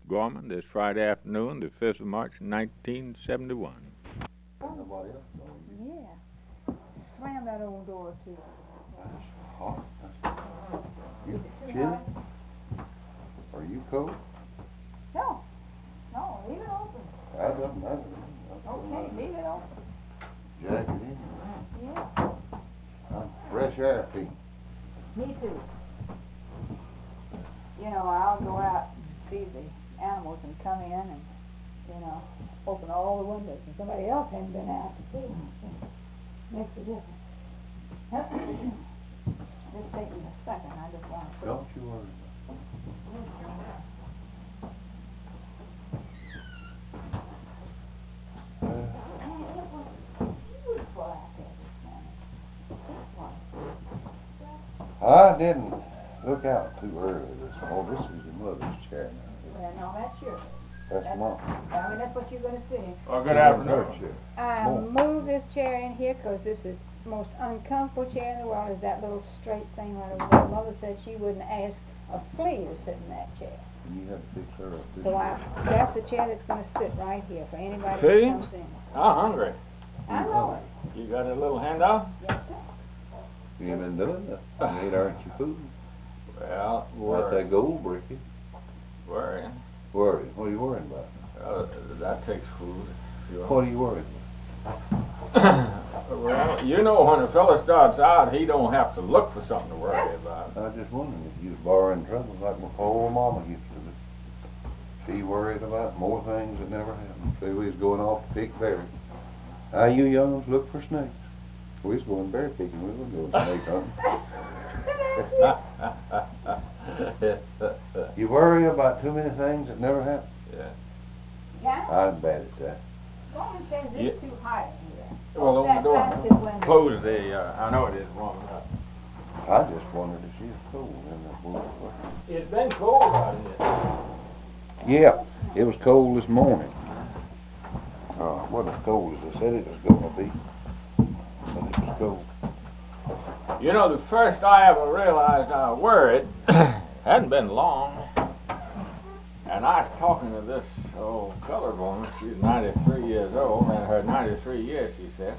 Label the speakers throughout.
Speaker 1: Gorman this Friday afternoon, the 5th of March, 1971.
Speaker 2: Nobody else knows you.
Speaker 3: Yeah. Slam that old door too.
Speaker 2: It's hot. You chilly? Are you cold?
Speaker 3: No. No, leave it open.
Speaker 2: That doesn't matter.
Speaker 3: Okay, leave it open.
Speaker 2: Jacket in.
Speaker 3: Yeah.
Speaker 2: I'm fresh air feet.
Speaker 3: Me too. You know, I'll go out and see the animals and come in and, you know, open all the windows and somebody else hasn't been out to see them. So makes a difference. Just take me a second, I just want to...
Speaker 2: Don't you worry. I didn't look out too early this morning. This is your mother's chair now.
Speaker 3: Yeah, no, that's yours.
Speaker 2: That's mine.
Speaker 3: I mean, that's what you're going to sit in.
Speaker 1: Well, good afternoon.
Speaker 3: I moved this chair in here because this is the most uncomfortable chair in the world, is that little straight thing right over there. Mother said she wouldn't ask a flea to sit in that chair.
Speaker 2: And you have to fix her up,
Speaker 3: So that's the chair that's going to sit right here for anybody
Speaker 1: See?
Speaker 3: that comes in.
Speaker 1: I'm hungry.
Speaker 3: I know it.
Speaker 1: You got a little handout?
Speaker 3: Yes, sir.
Speaker 2: You ain't been doing nothing. You ain't earned your food.
Speaker 1: Well,
Speaker 2: That's that gold bricky.
Speaker 1: worrying.
Speaker 2: Worried. What are you worrying about?
Speaker 1: That takes food.
Speaker 2: What are you worried about?
Speaker 1: Well, you know when a fella starts out, he don't have to look for something to worry about.
Speaker 2: I was just wondering if you was borrowing trouble like my poor mama used to do. She worried about more things that never happened. Say we was going off to pick berries. Now you young'uns look for snakes. We was going berry picking. We wasn't going snake hunting. You worry about too many things that never happen.
Speaker 1: Yeah.
Speaker 3: Yeah?
Speaker 2: I'm bad at that.
Speaker 3: Woman says it's too hot in here.
Speaker 1: Well, open the door.
Speaker 3: That's his window.
Speaker 1: Close the, I know it is warming up.
Speaker 2: I just wondered if she was cold in that window.
Speaker 1: It's been cold out here.
Speaker 2: Yeah, it was cold this morning. It wasn't as cold as they said it was going to be, but it was cold.
Speaker 1: You know, the first I ever realized I worried hadn't been long, and I was talking to this old colored woman. She's 93 years old, and her 93 years, she said.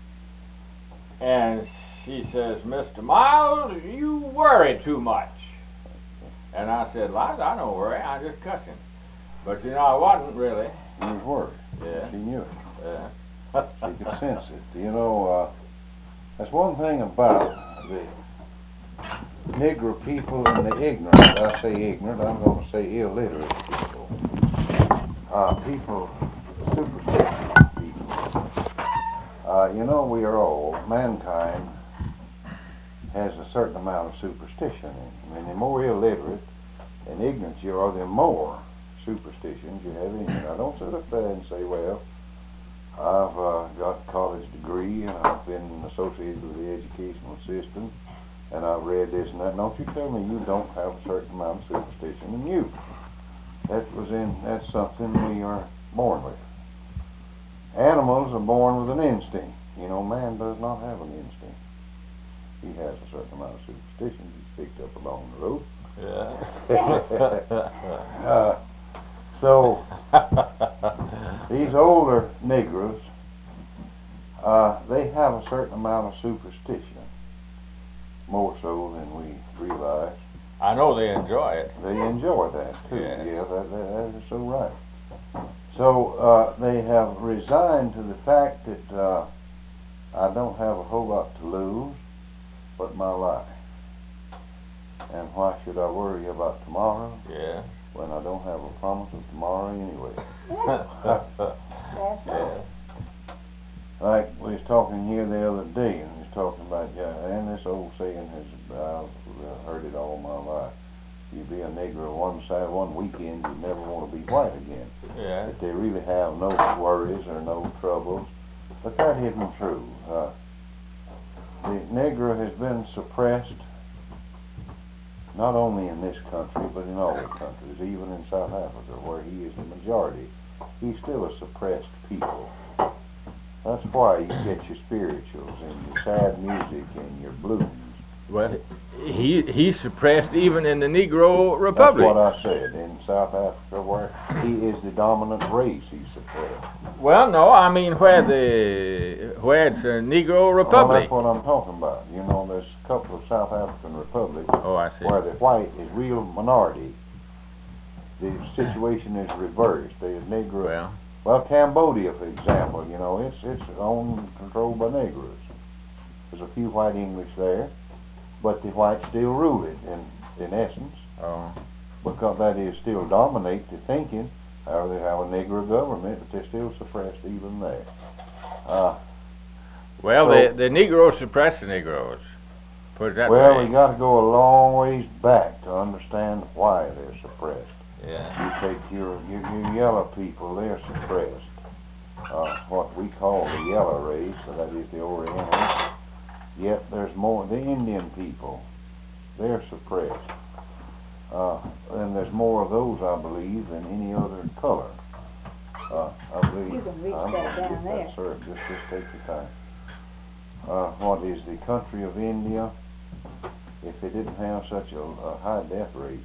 Speaker 1: And she says, Mr. Miles, you worry too much. And I said, Liza, I don't worry, I just cuss him. But, you know, I wasn't really.
Speaker 2: You was worried.
Speaker 1: Yeah.
Speaker 2: She knew it.
Speaker 1: Yeah.
Speaker 2: She could sense it. You know, that's one thing about the Negro people and the ignorant. I say ignorant, I'm going to say illiterate people. People, superstitious people. You know, we are all, mankind has a certain amount of superstition in them. And the more illiterate and ignorant you are, the more superstitions you have in you. Now, don't sit up there and say, well, I've got a college degree and I've been associated with the educational system and I've read this and that. Don't you tell me you don't have a certain amount of superstition in you. That's something we are born with. Animals are born with an instinct. You know, man does not have an instinct. He has a certain amount of superstition he's picked up along the road.
Speaker 1: Yeah.
Speaker 2: So, these older Negroes, they have a certain amount of superstition, more so than we realize.
Speaker 1: I know they enjoy it.
Speaker 2: They enjoy that, too.
Speaker 1: Yeah.
Speaker 2: That is so right. So, they have resigned to the fact that I don't have a whole lot to lose but my life. And why should I worry about tomorrow?
Speaker 1: Yeah.
Speaker 2: When I don't have a promise of tomorrow anyway.
Speaker 1: Yeah.
Speaker 2: Like we was talking here the other day, and we was talking about, and this old saying I've heard it all my life. You be a Negro one weekend, you never want to be white again.
Speaker 1: Yeah.
Speaker 2: That they really have no worries or no troubles. But that isn't true. The Negro has been suppressed, not only in this country, but in all the countries, even in South Africa, where he is the majority. He's still a suppressed people. That's why you get your spirituals and your sad music and your blues
Speaker 1: Well, he suppressed even in the Negro Republic.
Speaker 2: That's what I said. In South Africa, where he is the dominant race, he suppressed.
Speaker 1: Well, no, I mean where it's a Negro
Speaker 2: Well,
Speaker 1: Republic.
Speaker 2: that's what I'm talking about. You know, there's a couple of South African republics
Speaker 1: Oh, I see.
Speaker 2: where the white is real minority. The situation is reversed. The Negro. Well, Cambodia, for example, you know, it's owned and controlled by Negroes. There's a few white English there, but the whites still rule it in essence.
Speaker 1: Oh.
Speaker 2: Because that is still dominate the thinking. Or they have a Negro government, but they're still suppressed even there.
Speaker 1: Well,
Speaker 2: so,
Speaker 1: the Negroes suppress the Negroes. Put it that
Speaker 2: well,
Speaker 1: way.
Speaker 2: we got to go a long ways back to understand why they're suppressed.
Speaker 1: Yeah.
Speaker 2: You take your yellow people, they're suppressed. What we call the yellow race, so that is the Orientals. Yet there's more, the Indian people, they're suppressed. And there's more of those, I believe, than any other color. I believe.
Speaker 3: You can reach
Speaker 2: I'm
Speaker 3: that
Speaker 2: gonna
Speaker 3: down
Speaker 2: get
Speaker 3: there.
Speaker 2: that, sir. Just take your time. What is the country of India? If they didn't have such a high death rate,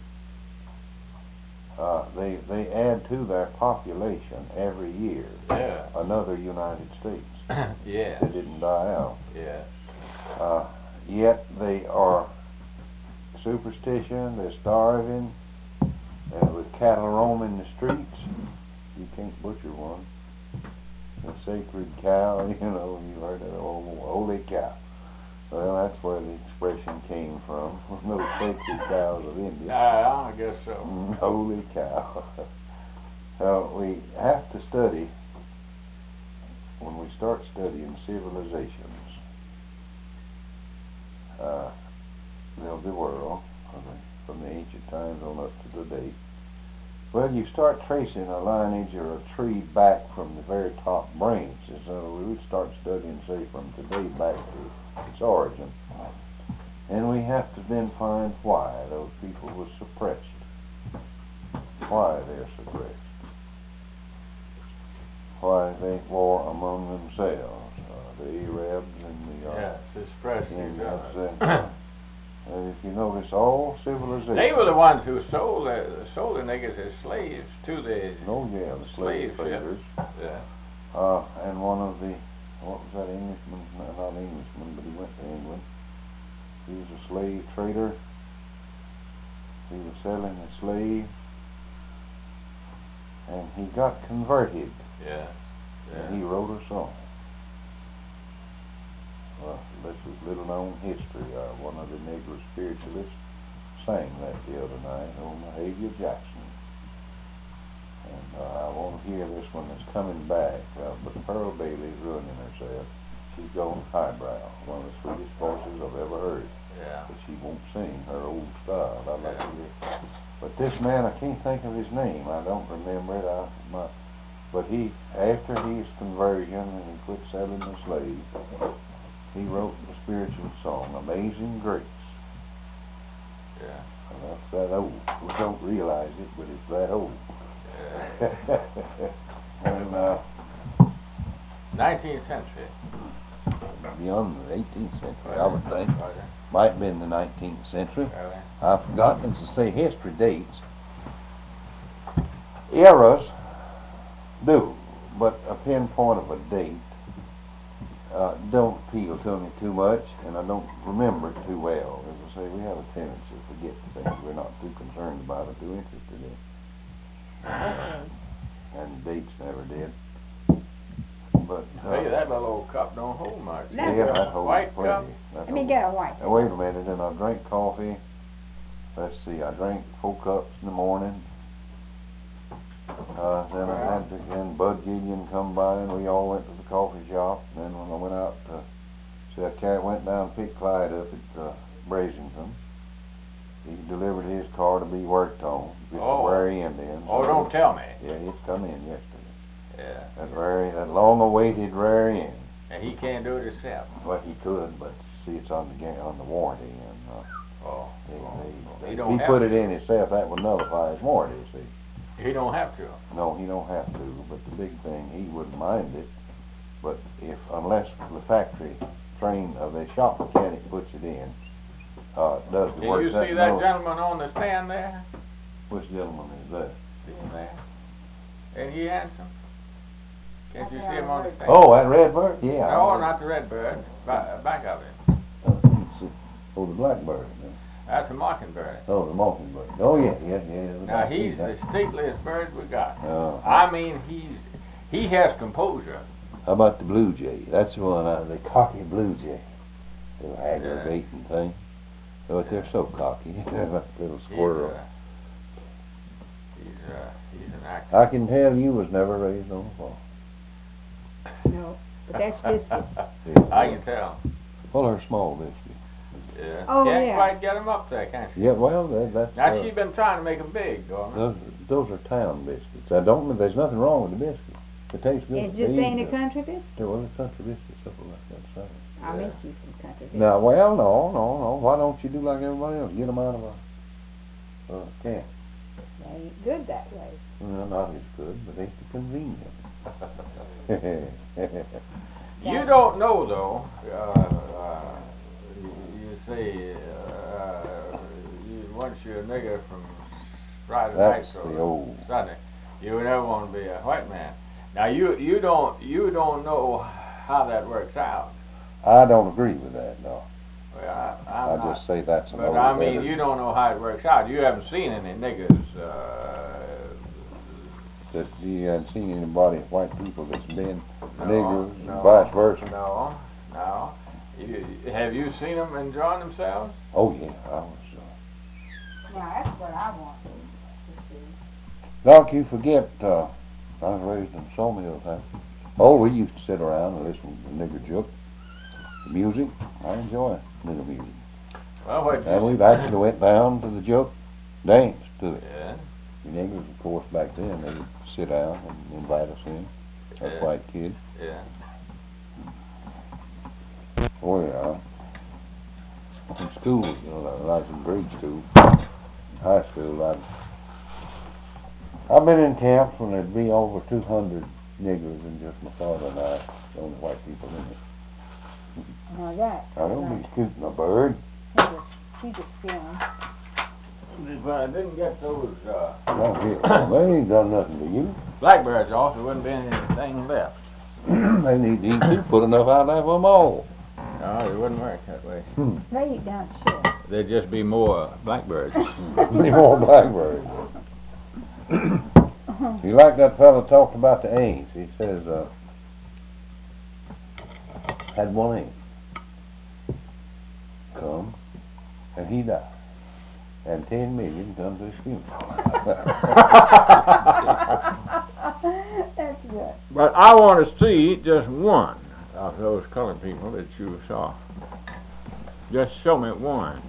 Speaker 2: they add to their population every year.
Speaker 1: Yeah.
Speaker 2: Another United States.
Speaker 1: Yeah.
Speaker 2: They didn't die out.
Speaker 1: Yeah.
Speaker 2: Yet they are superstition, they're starving, and with cattle roaming the streets, you can't butcher one. The sacred cow, you know, you heard that old holy cow. Well, that's where the expression came from, those sacred cows of India.
Speaker 1: I guess so.
Speaker 2: Holy cow. So we have to study, when we start studying civilizations of the world, from the ancient times on up to today, well, you start tracing a lineage or a tree back from the very top branches. So we would start studying, say, from today back to its origin. And we have to then find why those people were suppressed. Why they're suppressed. Why they war among themselves. The Arabs and the...
Speaker 1: suppressed
Speaker 2: if you notice, all civilizations...
Speaker 1: They were the ones who sold the niggas as slaves to the...
Speaker 2: Oh, yeah, the slave traders.
Speaker 1: Yeah.
Speaker 2: And one of the... What was that Englishman? Not Englishman, but he went to England. He was a slave trader. He was selling a slave. And he got converted.
Speaker 1: Yeah.
Speaker 2: And he wrote a song. Well, this is little known history. One of the Negro spiritualists sang that the other night on Mahalia Jackson. And I want to hear this one that's coming back. But Pearl Bailey's ruining herself. She's going highbrow. One of the sweetest voices I've ever heard.
Speaker 1: Yeah.
Speaker 2: But she won't sing her old style. I'd like to hear. But this man, I can't think of his name. I don't remember it. But after his conversion and he quit selling the slaves, he wrote the spiritual song, Amazing Grace.
Speaker 1: Yeah.
Speaker 2: And that's that old. We don't realize it, but it's that old.
Speaker 1: Yeah.
Speaker 2: And
Speaker 1: 19th century.
Speaker 2: Beyond the 18th century, I would think. Might have been the 19th century.
Speaker 1: Really?
Speaker 2: I've forgotten to say history dates. Eras do, but a pinpoint of a date don't appeal to me too much, and I don't remember it too well. As I say, we have a tendency to forget things we're not too concerned about or too interested in. And dates never did. But
Speaker 1: Hey, that little old cup don't hold much.
Speaker 3: No.
Speaker 2: yeah, that holds
Speaker 1: White
Speaker 2: plenty.
Speaker 1: cup.
Speaker 2: That
Speaker 3: Let me
Speaker 2: holds-
Speaker 3: get a white.
Speaker 2: Now, wait a minute, and I drank coffee. Let's see, I drank 4 cups in the morning. Then Bud Gideon come by, and we all went to the coffee shop. And then when I went out I went down and picked Clyde up at Brazington. He delivered his car to be worked on. Get the very end in.
Speaker 1: Oh, don't tell me.
Speaker 2: Yeah, it's come in yesterday.
Speaker 1: Yeah.
Speaker 2: That long-awaited rare end.
Speaker 1: And he can't do it himself.
Speaker 2: Well, he could, but see, it's on the warranty, and
Speaker 1: He
Speaker 2: if
Speaker 1: don't
Speaker 2: he
Speaker 1: have
Speaker 2: put
Speaker 1: to.
Speaker 2: it in himself, that would nullify his warranty. See.
Speaker 1: He don't have to.
Speaker 2: No, he don't have to. But the big thing, he wouldn't mind it. But unless the factory trained, the shop mechanic puts it in, Does the
Speaker 1: Can
Speaker 2: work.
Speaker 1: you see that gentleman on the stand there?
Speaker 2: Which gentleman is that?
Speaker 1: See him there? Ain't he handsome? Can't you see him on the stand?
Speaker 2: Oh, that Redbird? Yeah.
Speaker 1: No, not the Redbird. Back of him.
Speaker 2: Oh, the Blackbird.
Speaker 1: That's the Mockingbird.
Speaker 2: Oh, the Mockingbird. Oh, yeah.
Speaker 1: Now, he's the stateliest bird we got.
Speaker 2: Oh.
Speaker 1: I mean, he has composure.
Speaker 2: How about the Blue Jay? That's the one, the cocky Blue Jay. Little aggravating thing. But they're so cocky. They're like little squirrel.
Speaker 1: He's an actor.
Speaker 2: I can tell you was never raised on a farm.
Speaker 3: No, but that's Biscuit.
Speaker 1: I can tell.
Speaker 2: Well, her small biscuit.
Speaker 1: Yeah.
Speaker 3: Oh,
Speaker 1: Can't
Speaker 3: yeah.
Speaker 1: quite get him up there, can she?
Speaker 2: Yeah, well, that's...
Speaker 1: Now, she's been trying to make them big, Dorman.
Speaker 2: Those are town biscuits. I don't know, there's nothing wrong with the biscuit. It tastes good.
Speaker 3: It just ain't a country biscuit?
Speaker 2: Well, it's country biscuit, something like that. So.
Speaker 3: I miss you some country biscuit.
Speaker 2: Now, well, no. Why don't you do like everybody else? Get them out of a can.
Speaker 3: They ain't good that way.
Speaker 2: No, not as good, but it's convenient.
Speaker 1: You don't know, though, you say, once you're a nigger from Friday night or Sunday, you never want to be a white man. Now, you don't know how that works out.
Speaker 2: I don't agree with that, no.
Speaker 1: Well,
Speaker 2: I just say that's an
Speaker 1: But I mean, you don't know how it works out. You haven't seen any niggers,
Speaker 2: that you haven't seen anybody, white people that's been niggers, and
Speaker 1: no,
Speaker 2: vice versa.
Speaker 1: No. Have you seen them enjoying themselves?
Speaker 2: Oh yeah, I was.
Speaker 3: Now, that's what I want to see.
Speaker 2: Doc, you forget, I was raised in Sawmill time. Oh, we used to sit around and listen to nigger joke. The music, I enjoy nigger music.
Speaker 1: Well,
Speaker 2: And we've actually went down to the joke, danced to it.
Speaker 1: Yeah.
Speaker 2: The niggers, of course, back then, they would sit down and invite us in, us white kids.
Speaker 1: Yeah.
Speaker 2: Oh, yeah. In school, you know, when I was in grade school, high school, I've been in camps when there'd be over 200 niggers and just my father and I, the only white people in it.
Speaker 3: Now that.
Speaker 2: I don't be shooting a bird.
Speaker 3: He just feeling.
Speaker 1: But I didn't get those,
Speaker 2: They ain't done nothing to you.
Speaker 1: blackbirds off, there wouldn't be anything left.
Speaker 2: They need to eat, put enough out there for them all.
Speaker 1: No, it wouldn't work that way.
Speaker 3: They eat down shore.
Speaker 1: There'd just be more blackbirds.
Speaker 2: Any more blackbirds. You like that fellow talked about the AIDS. He says, had one AIDS come, and he died. And 10 million come to his funeral.
Speaker 3: That's good.
Speaker 1: But I want to see just one of those colored people that you saw. Just show me one.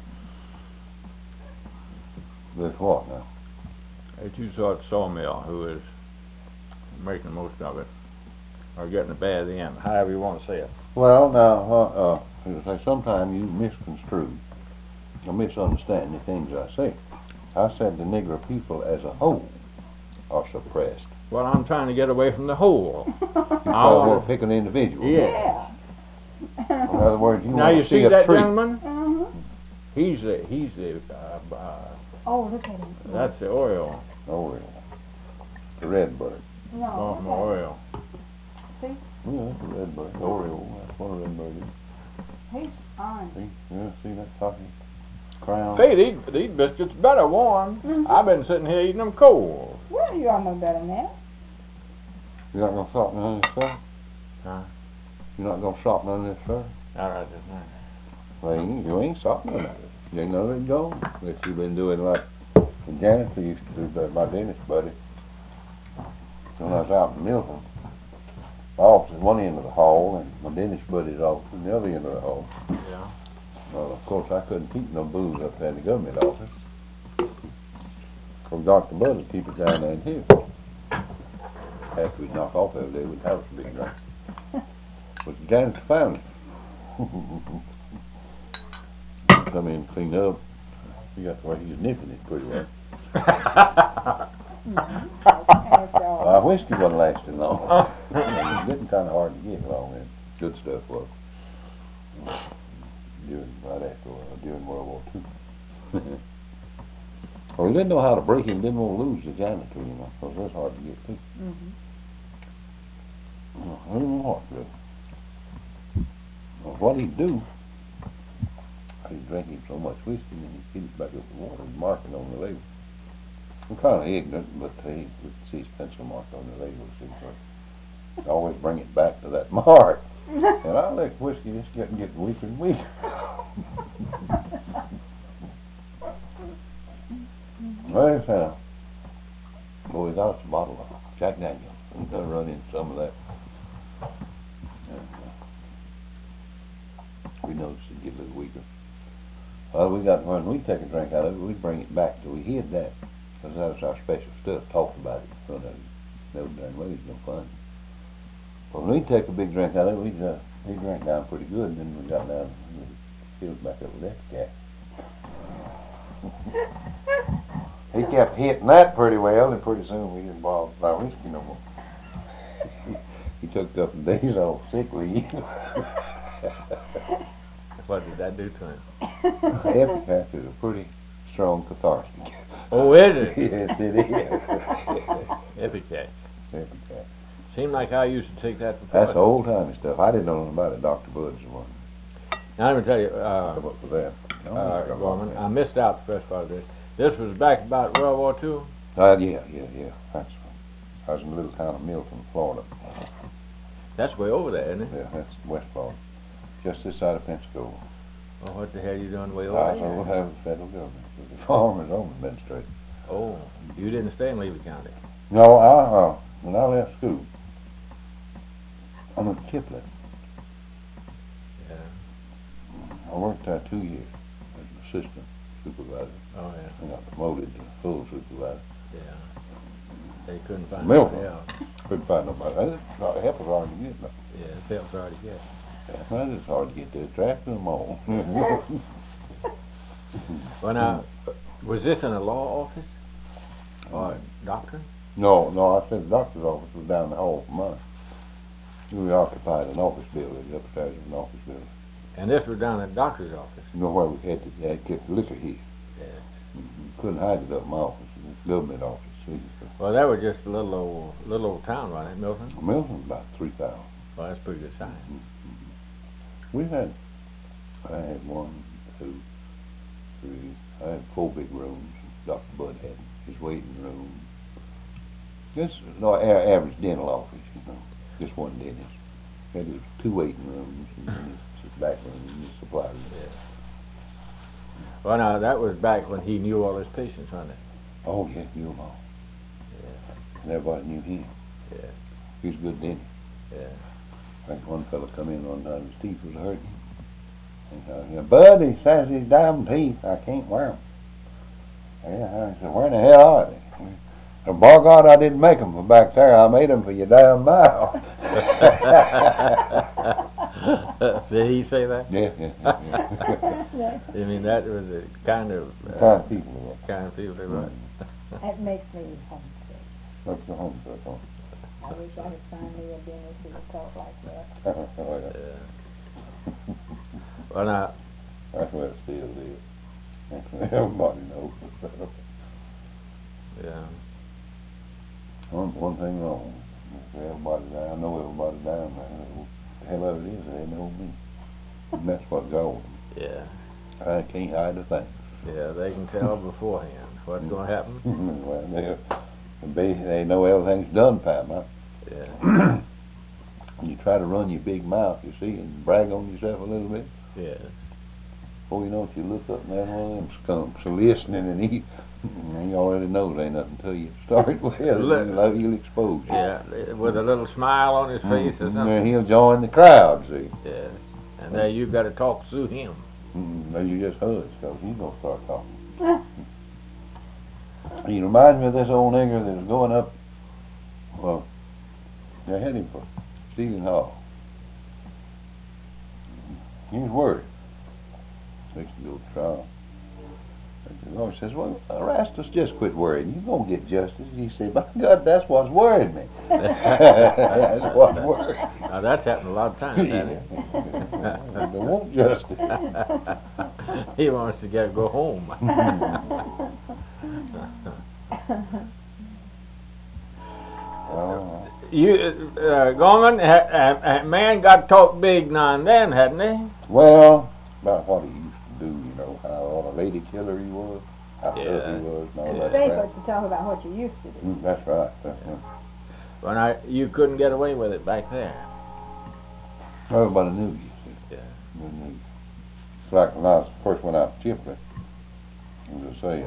Speaker 2: With what now?
Speaker 1: That you saw at Sawmill, who is making most of it, or getting a bad end, however you want to say it.
Speaker 2: Well, now, sometimes you misconstrue or misunderstand the things I say. I said the Negro people as a whole are suppressed.
Speaker 1: Well, I'm trying to get away from the whole.
Speaker 2: Because we'll pick an individual.
Speaker 1: Yeah.
Speaker 2: In other words, you
Speaker 1: Now
Speaker 2: want
Speaker 1: you
Speaker 2: to see
Speaker 1: see
Speaker 2: a
Speaker 1: that
Speaker 2: tree.
Speaker 1: gentleman? He's the
Speaker 3: Oh, look at him.
Speaker 1: that's the oil.
Speaker 2: Oriole. The redbird.
Speaker 3: No.
Speaker 1: From oil.
Speaker 3: See?
Speaker 2: Yeah, that's a redbird. Oriole. That's what a redbird is.
Speaker 3: He's fine.
Speaker 2: See? Yeah, see that cocky crown?
Speaker 1: See, these biscuits better warm. I've been sitting here eating them cold.
Speaker 3: Well, you are no better than that.
Speaker 2: You're not going to stop none of this, sir?
Speaker 1: Huh?
Speaker 2: You're not going to stop none of this, sir?
Speaker 1: All right, just a minute.
Speaker 2: Well, you ain't stopping none of it. You ain't none of it go. Unless you've been doing like the janitor used to do, that, my dentist buddy. When I was out in Milton, my office is one end of the hall, and my dentist buddy's office is the other end of the hall.
Speaker 1: Yeah.
Speaker 2: Well, of course, I couldn't keep no booze up there in the government office. So Dr. Bud would keep it down there in here. After we'd knock off every day, we'd have some big drink. But the janitor found it. Come in and clean up. He got the way he was nipping it pretty well. Whiskey wasn't lasting long. It was getting kind of hard to get long, and good stuff was. During World know how to break him, didn't want to lose the janitor, you know, because that's hard to get to.
Speaker 3: Mhm.
Speaker 2: I don't know what to do. Well, what he'd do, he'd drink him so much whiskey and then he'd fill it back up with water and mark it on the label. I'm kind of ignorant, but he would see his pencil mark on the label, see, but he'd always bring it back to that mark. And I let whiskey just getting weaker and weaker. Well, he said, boy, that was a bottle of Jack Daniels. I'm going to run in some of that. And, we noticed it get a little weaker. Well, when we take a drink out of it, we'd bring it back till we hid that. Because that was our special stuff, talked about it in front of it. No darn way it was no fun. But when we'd take a big drink out of it, we drank down pretty good, and then we got down and we filled back up with that cat. He kept hitting that pretty well, and pretty soon we didn't bother our whiskey no more. He took a couple of days off sick leave.
Speaker 1: What did that do to him?
Speaker 2: Epicac is a pretty strong cathartic.
Speaker 1: Oh, is it?
Speaker 2: Yes, it is.
Speaker 1: Epicac.
Speaker 2: Epicac.
Speaker 1: Seemed like I used to take that before.
Speaker 2: That's old-timey stuff. I didn't know nothing about it. Dr. Bud's the one.
Speaker 1: Now, let me tell you,
Speaker 2: Come up with that.
Speaker 1: Gorman, I missed out the first part of this. This was back about World War II?
Speaker 2: Yeah. That's I was in a little town of Milton, Florida.
Speaker 1: That's way over there, isn't it?
Speaker 2: Yeah, that's West Florida. Just this side of Pensacola.
Speaker 1: Well, what the hell are you doing way
Speaker 2: I
Speaker 1: over
Speaker 2: was
Speaker 1: there?
Speaker 2: over there with the federal government, with the Farmers Home Administration.
Speaker 1: Oh, you didn't stay in Levy County?
Speaker 2: No, when I left school, I went to Kipling.
Speaker 1: Yeah.
Speaker 2: I worked there 2 years as an assistant supervisor.
Speaker 1: Oh, yeah.
Speaker 2: I got promoted to full supervisor.
Speaker 1: Yeah. They couldn't find
Speaker 2: Milton.
Speaker 1: anybody else.
Speaker 2: Couldn't find nobody. Help was hard to get.
Speaker 1: Yeah, help's hard to get.
Speaker 2: Well, it's hard to get there. Traffic them all.
Speaker 1: Well, now, was this in a law office? Or a doctor?
Speaker 2: No, I said the doctor's office was down the hall from us. We occupied an office building, upstairs of an office building.
Speaker 1: And this was down at the doctor's office?
Speaker 2: You know where we had kept the liquor here.
Speaker 1: Yeah.
Speaker 2: Couldn't hide it up in my office, it was a government office.
Speaker 1: Well, that was just a little old town, wasn't it, Milton?
Speaker 2: Milton's about 3,000.
Speaker 1: Well, that's a pretty good size.
Speaker 2: I had 1, 2, 3, I had 4 big rooms. Dr. Bud had his waiting room. Just average dental office, you know, just one dentist. Had his 2 waiting rooms and then his back room and his supply room.
Speaker 1: Yeah. Well, now, that was back when he knew all his patients, wasn't it?
Speaker 2: Oh, yeah, knew them all.
Speaker 1: Yeah.
Speaker 2: And everybody knew him.
Speaker 1: Yeah.
Speaker 2: He was a good dentist.
Speaker 1: Yeah.
Speaker 2: I think one fellow come in one time, his teeth was hurting. And Bud, he says his damn teeth, I can't wear them. Yeah, I said, where in the hell are they? And by God, I didn't make them for back there. I made them for your damn mouth.
Speaker 1: Did he say that?
Speaker 2: Yeah.
Speaker 3: Yeah.
Speaker 1: I mean, that was a kind of
Speaker 2: people.
Speaker 1: kind of people, right?
Speaker 3: That makes me homesick.
Speaker 2: That's the home stuff, huh?
Speaker 3: I wish I could find me a dentist who would talk like that.
Speaker 1: Yeah. Well, now,
Speaker 2: That's where it still is. Everybody knows.
Speaker 1: yeah.
Speaker 2: One thing wrong. Everybody down, I know everybody down there. The hell of it is, they know me. And that's what goes.
Speaker 1: Yeah.
Speaker 2: I can't hide a thing.
Speaker 1: Yeah, they can tell beforehand what's going to happen.
Speaker 2: Well, they know everything's done, Pat.
Speaker 1: Yeah.
Speaker 2: You try to run your big mouth, you see, and brag on yourself a little bit.
Speaker 1: Yeah.
Speaker 2: Before you know it, you look up and there's one of them skunks listening, and he already knows ain't nothing till you start with. He'll expose you.
Speaker 1: Yeah, with a little smile on his face or something.
Speaker 2: And he'll join the crowd, see.
Speaker 1: Yeah. And now you've got to talk through him.
Speaker 2: No, you just hush, because he's going to start talking. He reminds me of this old nigger that was going up, well, they had him for Stephen Hall. He was worried. Fixed to go to trial. The Lord says, well, Erastus, just quit worrying. You're going to get justice. He said, by God, that's what's worried me. That's what's worried.
Speaker 1: Now, that's happened a lot of times, hasn't it?
Speaker 2: They want justice.
Speaker 1: He wants to go home.
Speaker 2: Oh,
Speaker 1: Gorman, man got talk big now and then, hadn't he?
Speaker 2: well, about what he used to do, you know, how a lady killer he was, how tough
Speaker 1: Yeah.
Speaker 2: he was, and all
Speaker 3: It's
Speaker 2: that
Speaker 3: safer
Speaker 2: crap.
Speaker 3: to talk about what you used to do.
Speaker 2: That's right.
Speaker 1: You couldn't get away with it back there.
Speaker 2: Everybody knew you, see.
Speaker 1: Yeah.
Speaker 2: They knew you. It's like when I first went out to Chipley, as I say,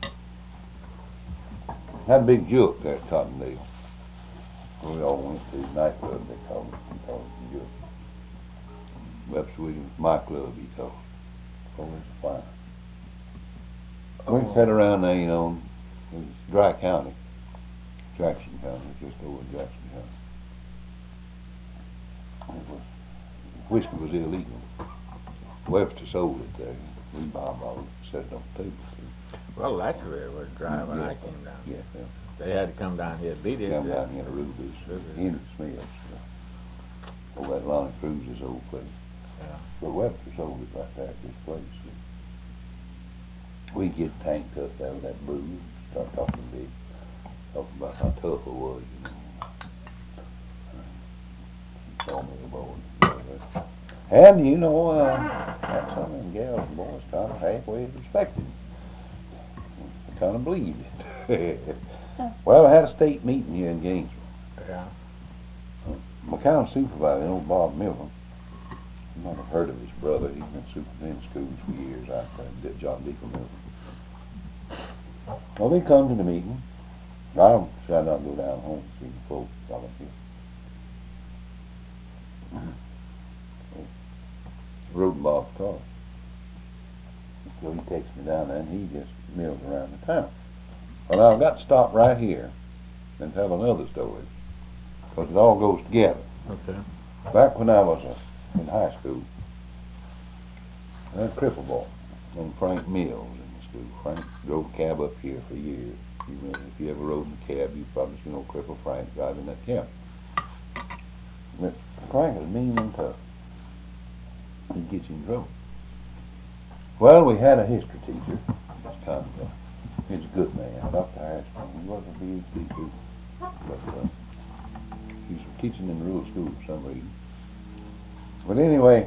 Speaker 2: had a big joke there at Cottondale. We all went to the nightclub, they called it the joke. Webster Williams, my club, he called it. Always fine. We sat around there, you know, it was Dry County, Jackson County, just over Jackson County. Whiskey was illegal. Webster sold it there. We bottled it, set it on the table.
Speaker 1: Well, that's where it was dry when I
Speaker 2: Yeah.
Speaker 1: came down.
Speaker 2: Yeah, yeah.
Speaker 1: They had to come down here to beat it.
Speaker 2: Come down here to Ruby's, Henry Smith's, over at Lonnie Cruz's old place.
Speaker 1: Yeah.
Speaker 2: But Webster sold it right there at this place. We get tanked up there with that booze, start talking big, talking about how tough I was, you know. He told me about it. And, you know, had some of them gals and boys kind of halfway respected him. They kind of believed it. Well, I had a state meeting here in Gainesville.
Speaker 1: Yeah.
Speaker 2: My county supervisor, old Bob Miller, you might have heard of his brother. He's been superintendent schools for years out there, John Deacon Miller. Well, they come to the meeting. I decided I'd go down home and see the folks volunteer. Rode in Bob's car. So he takes me down there and he just mills around the town. Well, I've got to stop right here and tell another story, because it all goes together.
Speaker 1: Okay.
Speaker 2: Back when I was in high school, I had a cripple boy named Frank Mills in the school. Frank drove a cab up here for years. If you ever rode in a cab, you probably seen old cripple Frank driving that cab. But Frank was mean and tough. He gets in trouble. Well, we had a history teacher. He was a good man, Dr. Harrison. He wasn't a PhD too, but he was teaching in the rural school for some reason. But anyway,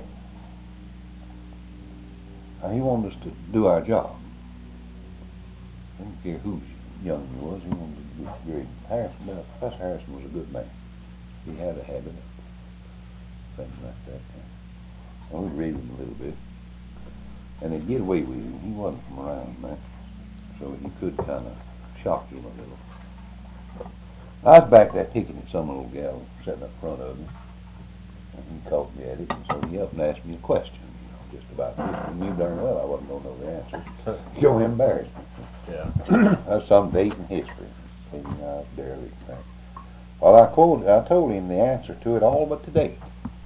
Speaker 2: he wanted us to do our job. Didn't care who young he was, he wanted to do great. Professor Harrison was a good man. He had a habit of things like that. And we'd read him a little bit. And they'd get away with him. He wasn't from around, man. So he could kind of shock him a little. I was back there ticking at some little gal sitting up front of me. And he caught me at it, and so he up and asked me a question, you know, just about this. And knew darn well I wasn't going to know the answer. You're embarrassed me.
Speaker 1: Yeah.
Speaker 2: That's some date in history. Derelict thing. Well, I told him the answer to it all but the date.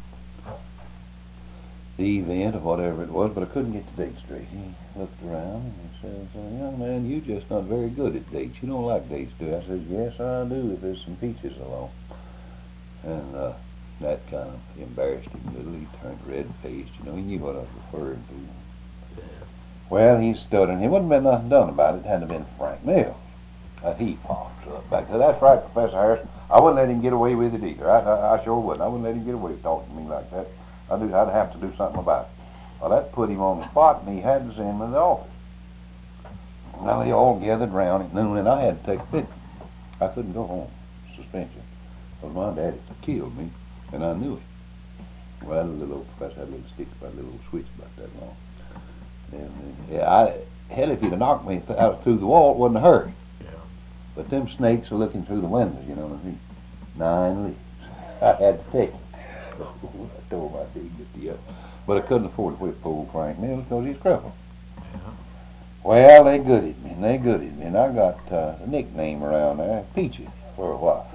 Speaker 2: The event or whatever it was, but I couldn't get the date straight. He looked around and he says, young man, you just not very good at dates. You don't like dates, do you? I says, yes, I do, if there's some peaches along. And that kind of embarrassed him a little. He turned red-faced, you know. He knew what I was referring to.
Speaker 1: Yeah.
Speaker 2: Well, he stood, and there wouldn't have been nothing done about it. It hadn't been Frank Mills. He pops up back there. That's right, Professor Harrison. I wouldn't let him get away with it either. I sure wouldn't. I wouldn't let him get away with talking to me like that. I'd have to do something about it. Well, that put him on the spot, and he had to send him to the office. Well, they all gathered round at noon, and I had to take a picture. I couldn't go home. Suspension. Because my daddy killed me, and I knew it. Well, the little old professor had a little stick, about a little switch about that long. And hell, if he'd have knocked me out through the wall, it wouldn't have hurt.
Speaker 1: Yeah.
Speaker 2: But them snakes are looking through the windows, you know what I mean? 9 leaves. I had to take it. I told my dignity up. But I couldn't afford to whip old Frank Mills because he's crippled.
Speaker 1: Yeah.
Speaker 2: Well, they gooded me, and I got a nickname around there, Peachy, for a while.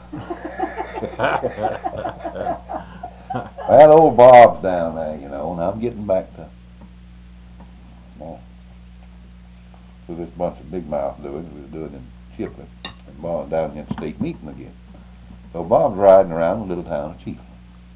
Speaker 2: Well, old Bob's down there, you know, and I'm getting back to this bunch of big mouth doing. We was doing in Chipley, and Bob down here at the state meeting again. So Bob's riding around the little town of Chiefly.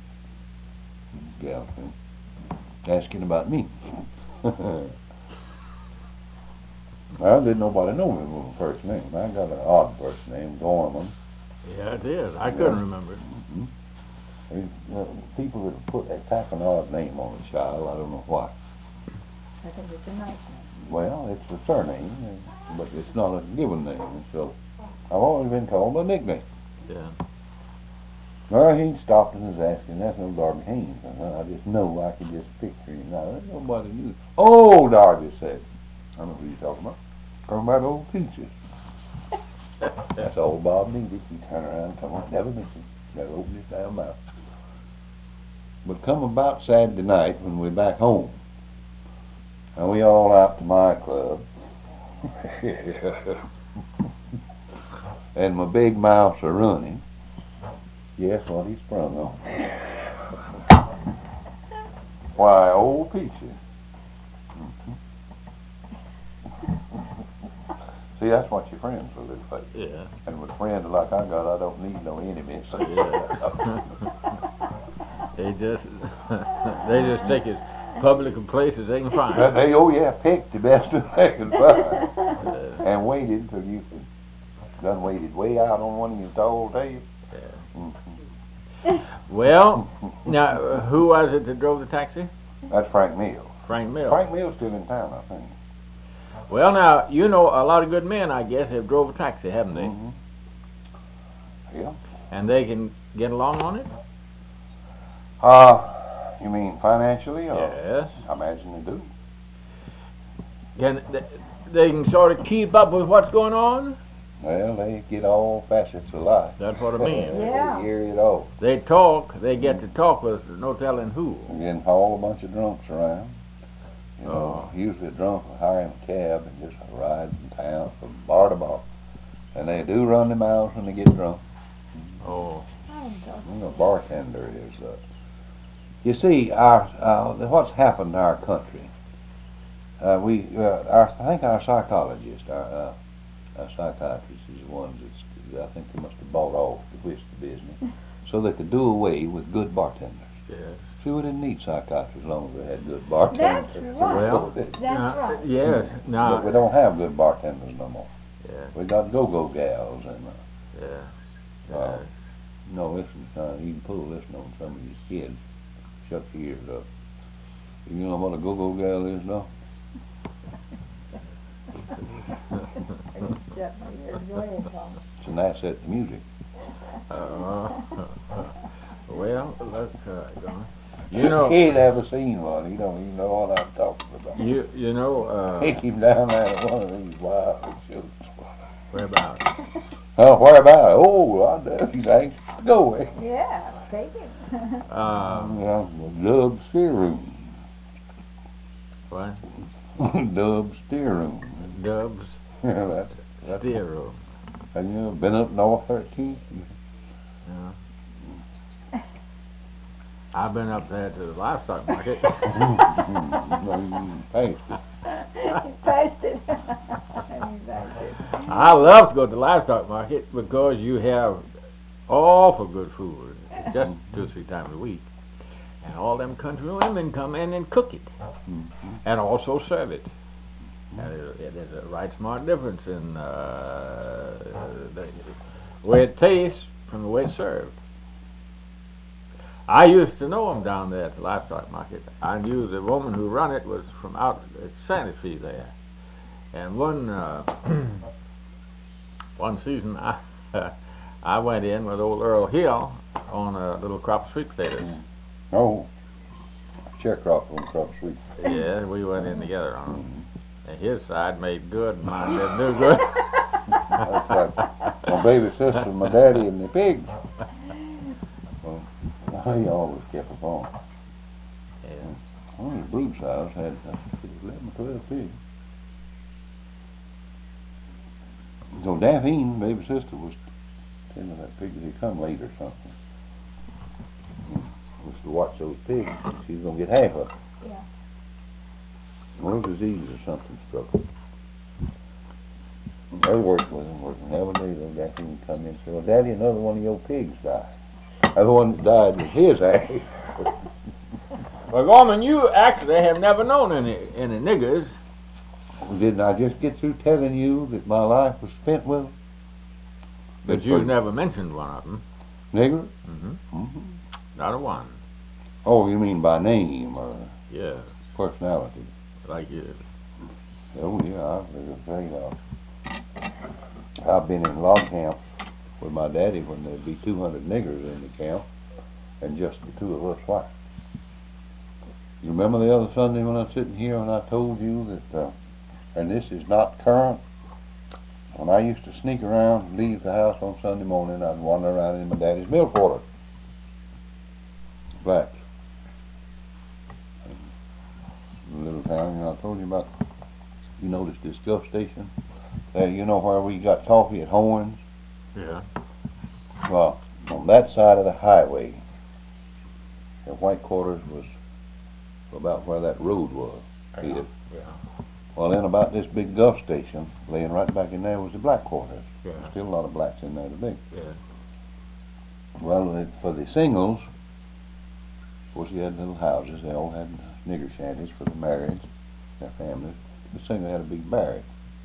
Speaker 2: Gal asking about me. Well, didn't nobody know me with my first name. I got an odd first name, Gorman.
Speaker 1: Yeah, it is. I couldn't remember it.
Speaker 2: Mm-hmm. People that tack an odd name on a child, I don't know why.
Speaker 3: I think it's a nice name.
Speaker 2: Well, it's a surname, but it's not a given name, so I've always been called a nickname.
Speaker 1: Yeah.
Speaker 2: Well, he stopped and was asking, that's no Darby Haynes. I just know I could just picture him. Now, nobody knew. Oh, Darby said, I know who you're talking about. Talking about old Peaches. That's all Bob needed. He turned around and told me, never mentioned, never opened his damn mouth. But come about Saturday night when we're back home, and we all out to my club, and my big mouths are running. Guess what he sprung on? Why, old Peaches. See, that's what your friends will do for you.
Speaker 1: Yeah.
Speaker 2: And with friends like I got, I don't need no enemies.
Speaker 1: They just take as public a place as they can find.
Speaker 2: Picked the best of they could find. And waited until you done waited way out on one of your tall tails.
Speaker 1: Yeah.
Speaker 2: Mm-hmm.
Speaker 1: Well, now, who was it that drove the taxi?
Speaker 2: That's Frank Mills.
Speaker 1: Frank Mills.
Speaker 2: Frank Mills still in town, I think.
Speaker 1: Well, now, you know, a lot of good men, I guess, have drove a taxi, haven't they?
Speaker 2: Mm-hmm. Yeah.
Speaker 1: And they can get along on it?
Speaker 2: You mean financially? Or?
Speaker 1: Yes.
Speaker 2: I imagine they do.
Speaker 1: They can sort of keep up with what's going on?
Speaker 2: Well, they get all facets of life.
Speaker 1: That's what I mean.
Speaker 3: Yeah.
Speaker 2: They hear it all.
Speaker 1: They talk, they get to talk with no telling who.
Speaker 2: And then haul a bunch of drunks around. You know, usually a drunk will hire him a cab and just ride in town from bar to bar. And they do run the miles when they get drunk.
Speaker 1: Oh.
Speaker 2: You know, bartender is, you see, what's happened in our country, I think our psychologist, our psychiatrist is the ones I think they must have bought off the whiskey business so they could do away with good bartenders.
Speaker 1: Yes.
Speaker 2: See, we didn't need psychiatrists as long as we had good bartenders.
Speaker 3: That's right.
Speaker 1: Well,
Speaker 3: That's right.
Speaker 1: Yes. Now,
Speaker 2: But we don't have good bartenders no more.
Speaker 1: yeah.
Speaker 2: We got go-go gals and
Speaker 1: Yeah.
Speaker 2: no, listen, son, you can pull a listen on some of these kids. Shut your ears up. You know what a go-go gal is, no? It's an asset to music.
Speaker 1: Well, let's try it, Don. You know,
Speaker 2: He ain't ever seen one. He don't even know what I'm talking about.
Speaker 1: you know,
Speaker 2: Take him down there to one of these wild shows.
Speaker 1: where about?
Speaker 2: Oh, where about? Oh, I know he's anxious to go.
Speaker 3: Yeah, take it.
Speaker 2: Dub Steer Room.
Speaker 1: What?
Speaker 2: Dub Steer Room.
Speaker 1: Dubs
Speaker 2: That's
Speaker 1: Zero.
Speaker 2: Have you been up North 13th?
Speaker 1: Yeah. I've been up there to the livestock market.
Speaker 2: No, you passed it.
Speaker 3: He passed it.
Speaker 1: I love to go to the livestock market because you have awful good food, just 2 or 3 times a week, and all them country women come in and cook it, and also serve it. And there's a right smart difference in the way it tastes from the way it's served. I used to know them down there at the livestock market. I knew the woman who run it was from out at Santa Fe there. And one season I went in with old Earl Hill on a little crop of sweet potatoes.
Speaker 2: Oh, sharecropper on crop sweet.
Speaker 1: Yeah, we went in together on them. And his side made good, and mine didn't do good.
Speaker 2: That's like my baby sister, my daddy, and the pig. Well, he always kept a farm.
Speaker 1: Yeah.
Speaker 2: Well, his Bruce house had 11 or 12 pigs. So Daphne, baby sister, was telling that pig that he'd come late or something. Was to watch those pigs. She was going to get half of them.
Speaker 3: Yeah.
Speaker 2: Well, disease or something struck her. They worked with him, every day. Though Daphne would come in and say, well, Daddy, another one of your pigs died. The one that died was his ass.
Speaker 1: Well, Gorman, you actually have never known any niggers
Speaker 2: Didn't I just get through telling you that my life was spent with them?
Speaker 1: But you never mentioned one of them.
Speaker 2: Nigger?
Speaker 1: Mm-hmm. Not a one.
Speaker 2: Oh, you mean by name or
Speaker 1: Yeah.
Speaker 2: personality?
Speaker 1: Like you.
Speaker 2: Oh, yeah, I've been in log camps with my daddy when there'd be 200 niggers in the camp and just the two of us whites. You remember the other Sunday when I was sitting here and I told you that, and this is not current, when I used to sneak around and leave the house on Sunday morning, I'd wander around in my daddy's milk quarters. Blacks. The little town, you know, I told you about, you noticed this Gulf station? You know where we got coffee at Horns?
Speaker 1: Yeah.
Speaker 2: Well, on that side of the highway, the white quarters was about where that road was. See it?
Speaker 1: Yeah.
Speaker 2: Well, then about this big Gulf station, laying right back in there was the black quarters.
Speaker 1: Yeah.
Speaker 2: There's still a lot of blacks in there today.
Speaker 1: Yeah.
Speaker 2: Well, for the singles, of course, you had little houses. They all had nigger shanties for the marrieds, their families. The single had a big barrack.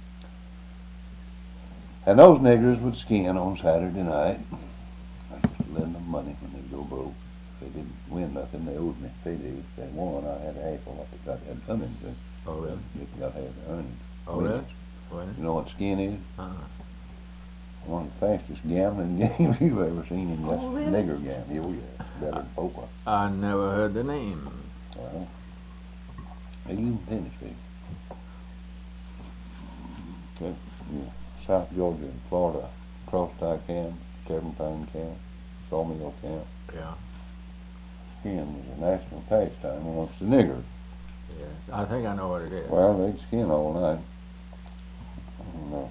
Speaker 2: And those niggers would skin on Saturday night. I used to lend them money when they'd go broke. If they didn't win nothing, they owed me payday. If they won, I had half of what they got had earnings in.
Speaker 1: Oh, really?
Speaker 2: They got half the earnings.
Speaker 1: Oh, really? What?
Speaker 2: You know what skin is?
Speaker 1: Uh-huh.
Speaker 2: One of the fastest gambling games you've ever seen in this
Speaker 3: Oh, really?
Speaker 2: nigger game. Yeah, we better than poker.
Speaker 1: I never heard the name.
Speaker 2: Well, even Tennessee. Okay, yeah. South Georgia and Florida, Cross-Tie Camp, Turpentine Camp, Sawmill Camp.
Speaker 1: Yeah.
Speaker 2: Skin was a national pastime amongst the niggers.
Speaker 1: Yes. I think I know what it is.
Speaker 2: Well, they'd skin all night. And,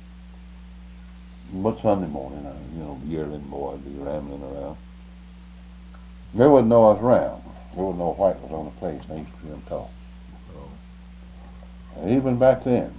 Speaker 2: but Sunday morning, you know, the yearling boy would be rambling around. They wouldn't know I was around. They wouldn't know white was on the place, and I used to hear them talk.
Speaker 1: Oh.
Speaker 2: And even back then,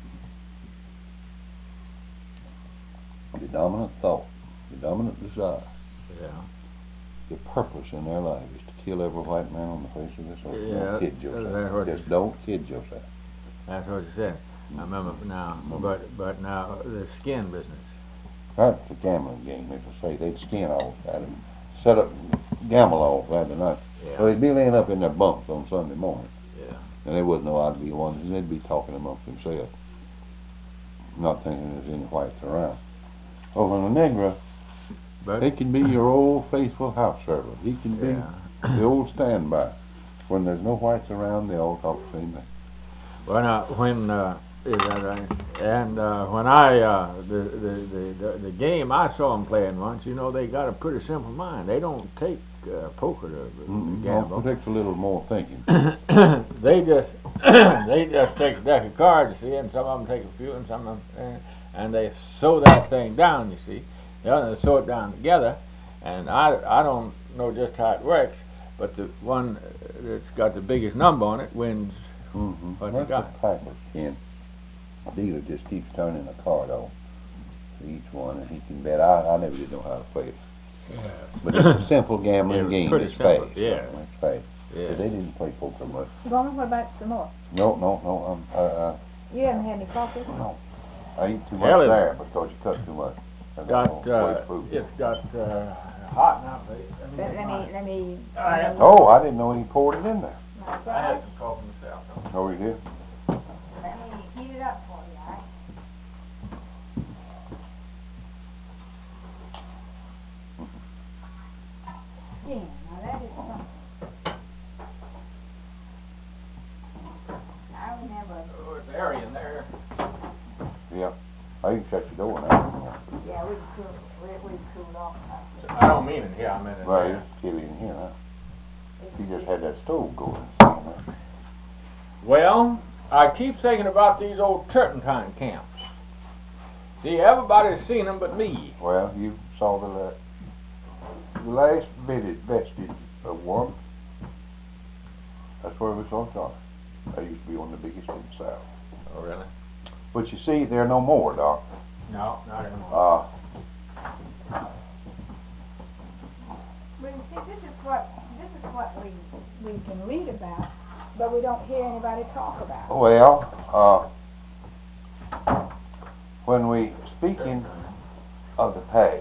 Speaker 2: the dominant thought, the dominant desire,
Speaker 1: Yeah.
Speaker 2: the purpose in their life is to kill every white man on the face of this earth.
Speaker 1: Yeah,
Speaker 2: Don't kid
Speaker 1: that's
Speaker 2: yourself.
Speaker 1: what
Speaker 2: Just don't kid yourself.
Speaker 1: That's what you said. I remember now, but now the skin business.
Speaker 2: That's the gambling game, as I say. They'd skin off at him, set up, gamble off that night.
Speaker 1: Yeah.
Speaker 2: So they'd be laying up in their bunks on Sunday morning,
Speaker 1: Yeah.
Speaker 2: and they wouldn't know I'd be one, and they'd be talking amongst themselves, not thinking there's any whites around. Over in the Negro,
Speaker 1: But
Speaker 2: he can be your old faithful house servant. He can be
Speaker 1: yeah.
Speaker 2: the old standby. When there's no whites around, they all talk the same thing.
Speaker 1: Well, now when is that right? And when I the game I saw them playing once, you know, they got a pretty simple mind. They don't take poker to gamble.
Speaker 2: It takes a little more thinking.
Speaker 1: they just take a deck of cards, you see, and some of them take a few, and some of them, and they sew that thing down, you see. The others sew it down together, and I don't know just how it works, but the one that's got the biggest number on it wins. What you
Speaker 2: That's
Speaker 1: got?
Speaker 2: the type of skin. The dealer just keeps turning a card off to each one, and he can bet. I never did know how to play it.
Speaker 1: Yeah.
Speaker 2: But it's a simple gambling
Speaker 1: Yeah,
Speaker 2: game.
Speaker 1: pretty
Speaker 2: It's
Speaker 1: simple,
Speaker 2: fast.
Speaker 1: yeah.
Speaker 2: It's fast.
Speaker 1: Yeah.
Speaker 2: But they didn't play poker much.
Speaker 3: Gomer, what about some more?
Speaker 2: No.
Speaker 3: You haven't had any coffee?
Speaker 2: No. I eat too much
Speaker 1: Hell,
Speaker 2: there because you cut too much. And I
Speaker 1: Got
Speaker 2: don't waste food.
Speaker 1: it's got hot now.
Speaker 3: Let me.
Speaker 2: Oh, I didn't know he poured it in there.
Speaker 3: That's
Speaker 1: I
Speaker 3: all
Speaker 1: had
Speaker 3: right.
Speaker 1: some coffee myself.
Speaker 2: Oh, he did?
Speaker 3: Let me heat it up for you, all right? Yeah, now that is something. I remember.
Speaker 1: Oh, it's airy in there.
Speaker 2: Yeah. Oh, you can shut your door now.
Speaker 3: Yeah, we cooled off.
Speaker 1: I don't mean in here. I meant in
Speaker 2: Well,
Speaker 1: there.
Speaker 2: it's chilly in here, huh? You just had that stove going.
Speaker 1: Well, I keep thinking about these old turpentine camps. See, everybody's seen them but me.
Speaker 2: Well, you saw the last vestige of one. That's where we saw John. They used to be one of the biggest in the South.
Speaker 1: Oh, really?
Speaker 2: But you see, there are no more, Doc.
Speaker 1: No, not anymore.
Speaker 3: But you see, this is what we can read about, but we don't hear anybody talk about.
Speaker 2: Well, when we speaking of the past,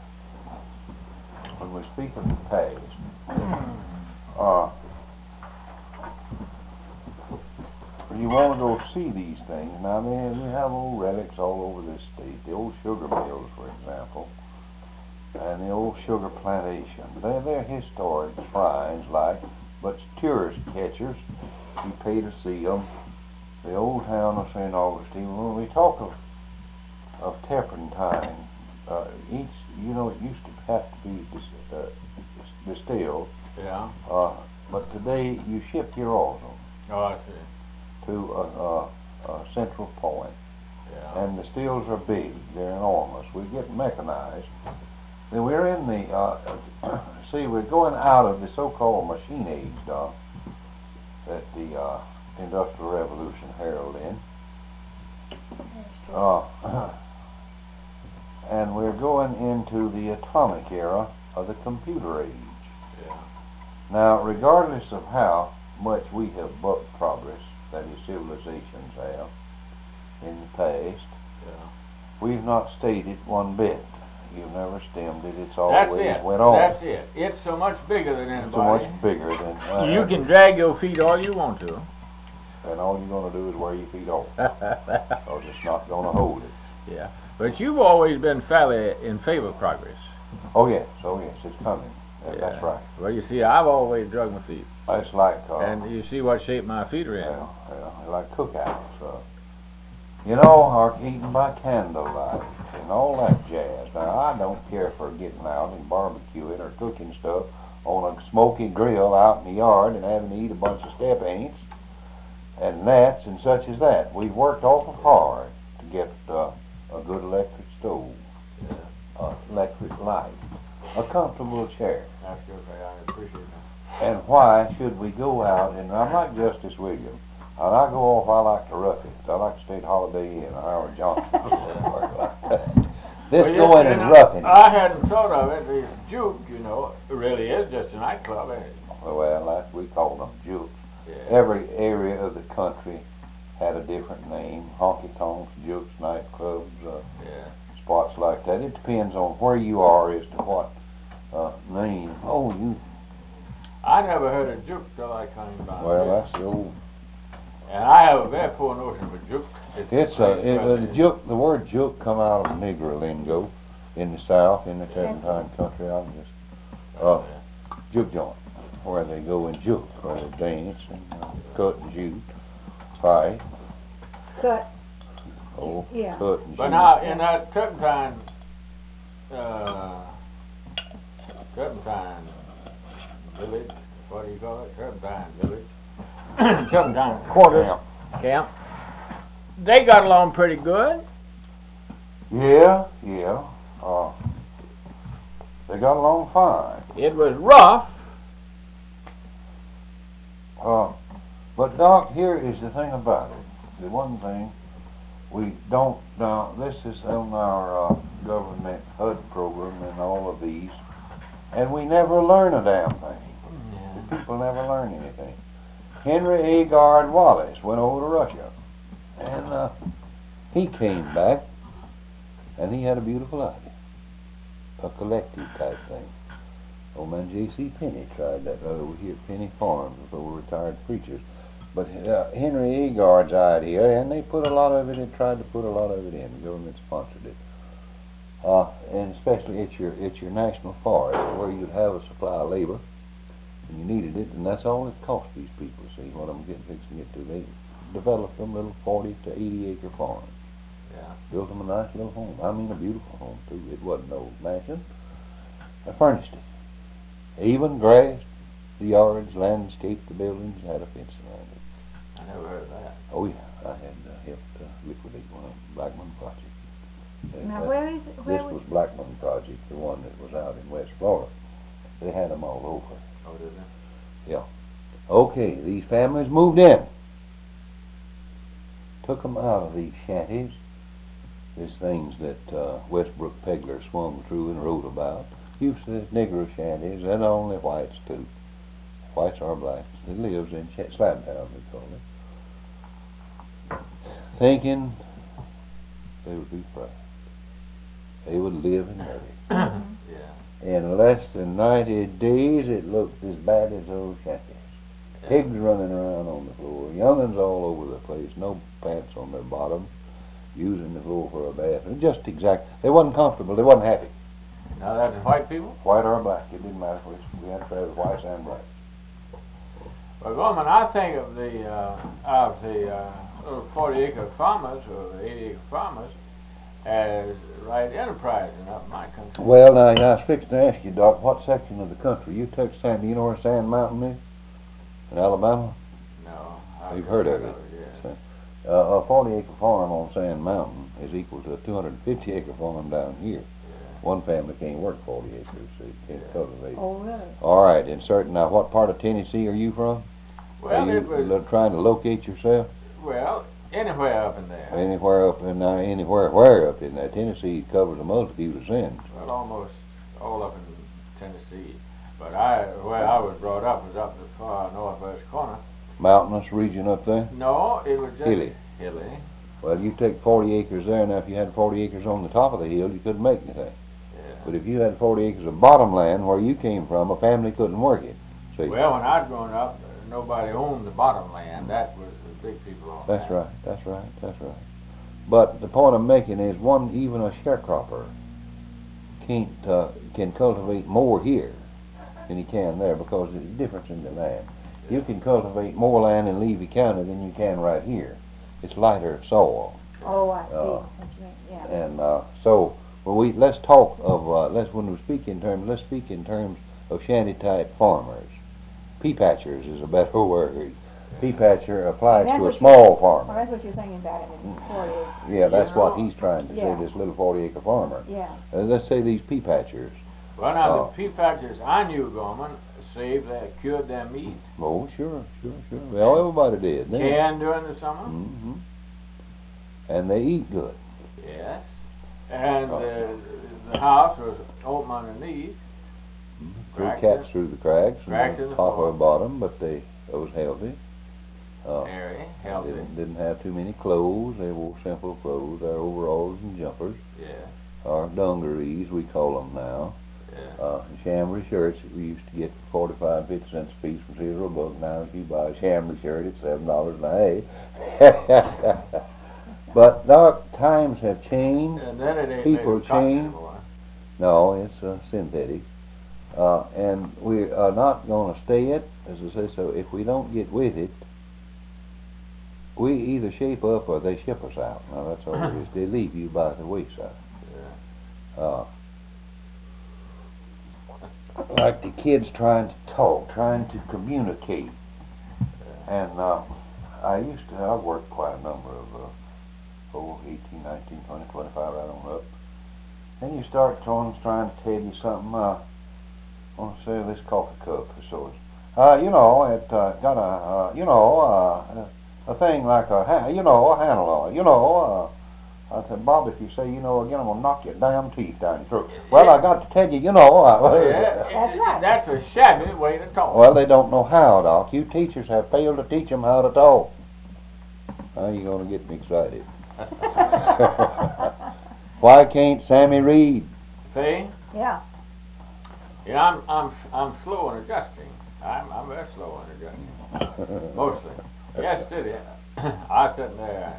Speaker 2: you want to go see these things. Now, man, we have old relics all over this state. The old sugar mills, for example, and the old sugar plantation. They're historic shrines, but tourist catchers, you pay to see them. The old town of St. Augustine. When we talk of turpentine, it used to have to be distilled.
Speaker 1: Yeah.
Speaker 2: But today you ship your oil
Speaker 1: Oh, I see.
Speaker 2: to a central point.
Speaker 1: Yeah.
Speaker 2: And the stills are big. They're enormous. We get mechanized. Then we're in the we're going out of the so-called machine age, Doc, that the Industrial Revolution heralded in. And we're going into the atomic era of the computer age.
Speaker 1: Yeah.
Speaker 2: Now, regardless of how much we have bucked progress, that is, civilizations have, in the past,
Speaker 1: Yeah.
Speaker 2: we've not stayed it one bit. You've never stemmed it. It's
Speaker 1: That's
Speaker 2: always
Speaker 1: it.
Speaker 2: went on.
Speaker 1: That's it. It's so much bigger than anybody.
Speaker 2: So much bigger than...
Speaker 1: You can drag your feet all you want to.
Speaker 2: And all you're going to do is wear your feet off. Because it's not going to hold it.
Speaker 1: Yeah. But you've always been fairly in favor of progress.
Speaker 2: Oh yes, it's coming. That's right.
Speaker 1: Well, you see, I've always drug my feet.
Speaker 2: It's like...
Speaker 1: and you see what shape my feet are in.
Speaker 2: Yeah, like cookouts. Or eating by candlelight and all that jazz. Now, I don't care for getting out and barbecuing or cooking stuff on a smoky grill out in the yard and having to eat a bunch of step ants and gnats and such as that. We've worked awful hard to get a good electric stove, electric light, a comfortable chair.
Speaker 1: That's good. I appreciate that.
Speaker 2: And why should we go out, and I'm like Justice Williams, and I go off, I like to rough it. I like to stay at Holiday Inn or Howard Johnson or somewhere like that. This going and roughing it.
Speaker 1: I hadn't thought of it. The Juke, it really is just a nightclub, ain't it?
Speaker 2: Well, we called them Jukes.
Speaker 1: Yeah.
Speaker 2: Every area of the country had a different name. Honky tonks, Jukes, nightclubs, spots like that. It depends on where you are as to what name.
Speaker 1: I never heard of Juke till I came by.
Speaker 2: Well, that's the old...
Speaker 1: And I have a very poor notion of a juke.
Speaker 2: The word juke come out of Negro lingo in the South, in the turpentine country. Juke joint, where they go and juke, where they dance and cut and shoot, fight.
Speaker 3: Cut.
Speaker 2: Oh,
Speaker 3: yeah.
Speaker 2: Cut and
Speaker 1: but
Speaker 2: shoot.
Speaker 1: now in that turpentine village, what do you call it? Turpentine village. Turpentine quarter camp. They got along pretty good.
Speaker 2: Yeah. They got along fine.
Speaker 1: It was rough.
Speaker 2: But Doc, here is the thing about it. The one thing we don't, now this is on our government HUD program and all of these, and we never learn a damn thing.
Speaker 1: Yeah.
Speaker 2: The people never learn anything. Henry Agard Wallace went over to Russia, and he came back, and he had a beautiful idea, a collective type thing. Old man J.C. Penney tried that right over here at Penney Farms with old retired preachers. But Henry Agard's idea, and they put a lot of it, tried to put a lot of it in. The government sponsored it. And especially it's your national forest, where you'd have a supply of labor, and you needed it, and that's all it cost these people. See what I'm fixing to get to? They developed them little 40 to 80 acre farms.
Speaker 1: Yeah.
Speaker 2: Built them a nice little home. I mean a beautiful home too. It wasn't no mansion. I furnished it. Even grassed the yards, landscaped the buildings, had a fence around it.
Speaker 1: I never heard of that.
Speaker 2: Oh yeah, I had helped liquidate one of them, Blackman Project.
Speaker 3: Now where is it?
Speaker 2: This was Blackman Project, the one that was out in West Florida. They had them all over.
Speaker 1: Oh, did they?
Speaker 2: Yeah. Okay, these families moved in. Took them out of these shanties. These things that Westbrook Pegler swung through and wrote about. Used to Negro shanties, and only whites too. Whites are blacks. It lives in Slab Town, we call it. Thinking they would be fried. They would live and dirty.
Speaker 1: Yeah.
Speaker 2: In less than 90 days, it looked as bad as those shanties. Pigs running around on the floor, young'uns all over the place, no pants on their bottoms, using the floor for a bath. And just exact. They wasn't comfortable. They wasn't happy.
Speaker 1: Now that's white people?
Speaker 2: White or black, it didn't matter which. We had to try with whites and blacks.
Speaker 1: Well, Gorman, I think of the little 40-acre farmers or the 80-acre farmers as right enterprising up in my country.
Speaker 2: Well, now, I was fixing to ask you, Doc, what section of the country? You took Sand, you know where Sand Mountain is? In Alabama?
Speaker 1: No.
Speaker 2: You've heard of it.
Speaker 1: Yes.
Speaker 2: A 40-acre farm on Sand Mountain is equal to a 250-acre farm down here. One family can't work 40 acres, so you can't cultivate.
Speaker 3: Oh, really?
Speaker 2: All right, and certain, now what part of Tennessee are you from?
Speaker 1: Well,
Speaker 2: are you
Speaker 1: it was,
Speaker 2: trying to locate yourself?
Speaker 1: well, anywhere up in there.
Speaker 2: Anywhere up in where up in there? Tennessee covers a multitude of sins.
Speaker 1: Well, almost all up in Tennessee. But where I was brought up was up the far northwest corner.
Speaker 2: Mountainous region up there?
Speaker 1: No, it was just
Speaker 2: Hilly.
Speaker 1: Hilly.
Speaker 2: Well, you take 40 acres there. Now, if you had 40 acres on the top of the hill, you couldn't make anything.
Speaker 1: Yeah.
Speaker 2: But if you had 40 acres of bottom land where you came from, a family couldn't work it. See?
Speaker 1: Well, when I'd grown up, nobody owned the bottom land. That was the big people on
Speaker 2: That's right. But the point I'm making is even a sharecropper can cultivate more here than he can there because there's a difference in the land. You can cultivate more land in Levy County than you can right here. It's lighter soil.
Speaker 3: Oh, I see. What you mean, yeah.
Speaker 2: And so let's talk of when we speak in terms, let's speak in terms of shanty type farmers. Pea patchers is a better word. Pea patcher applies to a small farmer.
Speaker 3: Oh, that's what you're thinking about it in 40 acres.
Speaker 2: Yeah, that's what he's trying to say, this little 40-acre farmer.
Speaker 3: Yeah.
Speaker 2: Let's say these pea patchers.
Speaker 1: Well, now, the pea patchers I knew, Gorman, cured their meat.
Speaker 2: Oh, sure. Well, everybody did.
Speaker 1: Canned during the summer.
Speaker 2: Mm-hmm. And they eat good.
Speaker 1: Yes. And the house was open underneath.
Speaker 2: Threw cats through the cracks
Speaker 1: Cracked
Speaker 2: and
Speaker 1: in the
Speaker 2: top
Speaker 1: floor.
Speaker 2: or bottom, but it was healthy.
Speaker 1: Very healthy.
Speaker 2: Didn't have too many clothes. They wore simple clothes, their overalls and jumpers.
Speaker 1: Yeah.
Speaker 2: Or dungarees, we call them now.
Speaker 1: Yeah.
Speaker 2: Chambray shirts that we used to get for 45, 50 cents a piece from Cedar Brook. Now if you buy a chambray shirt, it's $7 a day. But times have changed.
Speaker 1: And then it ain't
Speaker 2: People
Speaker 1: made of cotton
Speaker 2: change.
Speaker 1: anymore.
Speaker 2: No, it's synthetic. And we are not going to stay it, as I say. So if we don't get with it, we either shape up or they ship us out. Now that's all it is. They leave you by the wayside.
Speaker 1: Yeah.
Speaker 2: Like the kids trying to talk, trying to communicate. And I worked quite a number of 18, 19, 20, 25, right on up. Then you start trying to tell you something. I want to say this coffee cup or so. It got a thing like a handle on it. I said, Bob, if you say again, I'm going to knock your damn teeth down your throat. Well, I got to tell you,
Speaker 1: Yeah,
Speaker 3: That's right.
Speaker 1: That's a shabby way to talk.
Speaker 2: Well, they don't know how, Doc. You teachers have failed to teach them how to talk. Now you're going to get me excited. Why can't Sammy read?
Speaker 1: See?
Speaker 3: Yeah.
Speaker 1: Yeah, I'm slow in adjusting. I'm very slow in adjusting. Mostly. Yesterday, I was sitting there,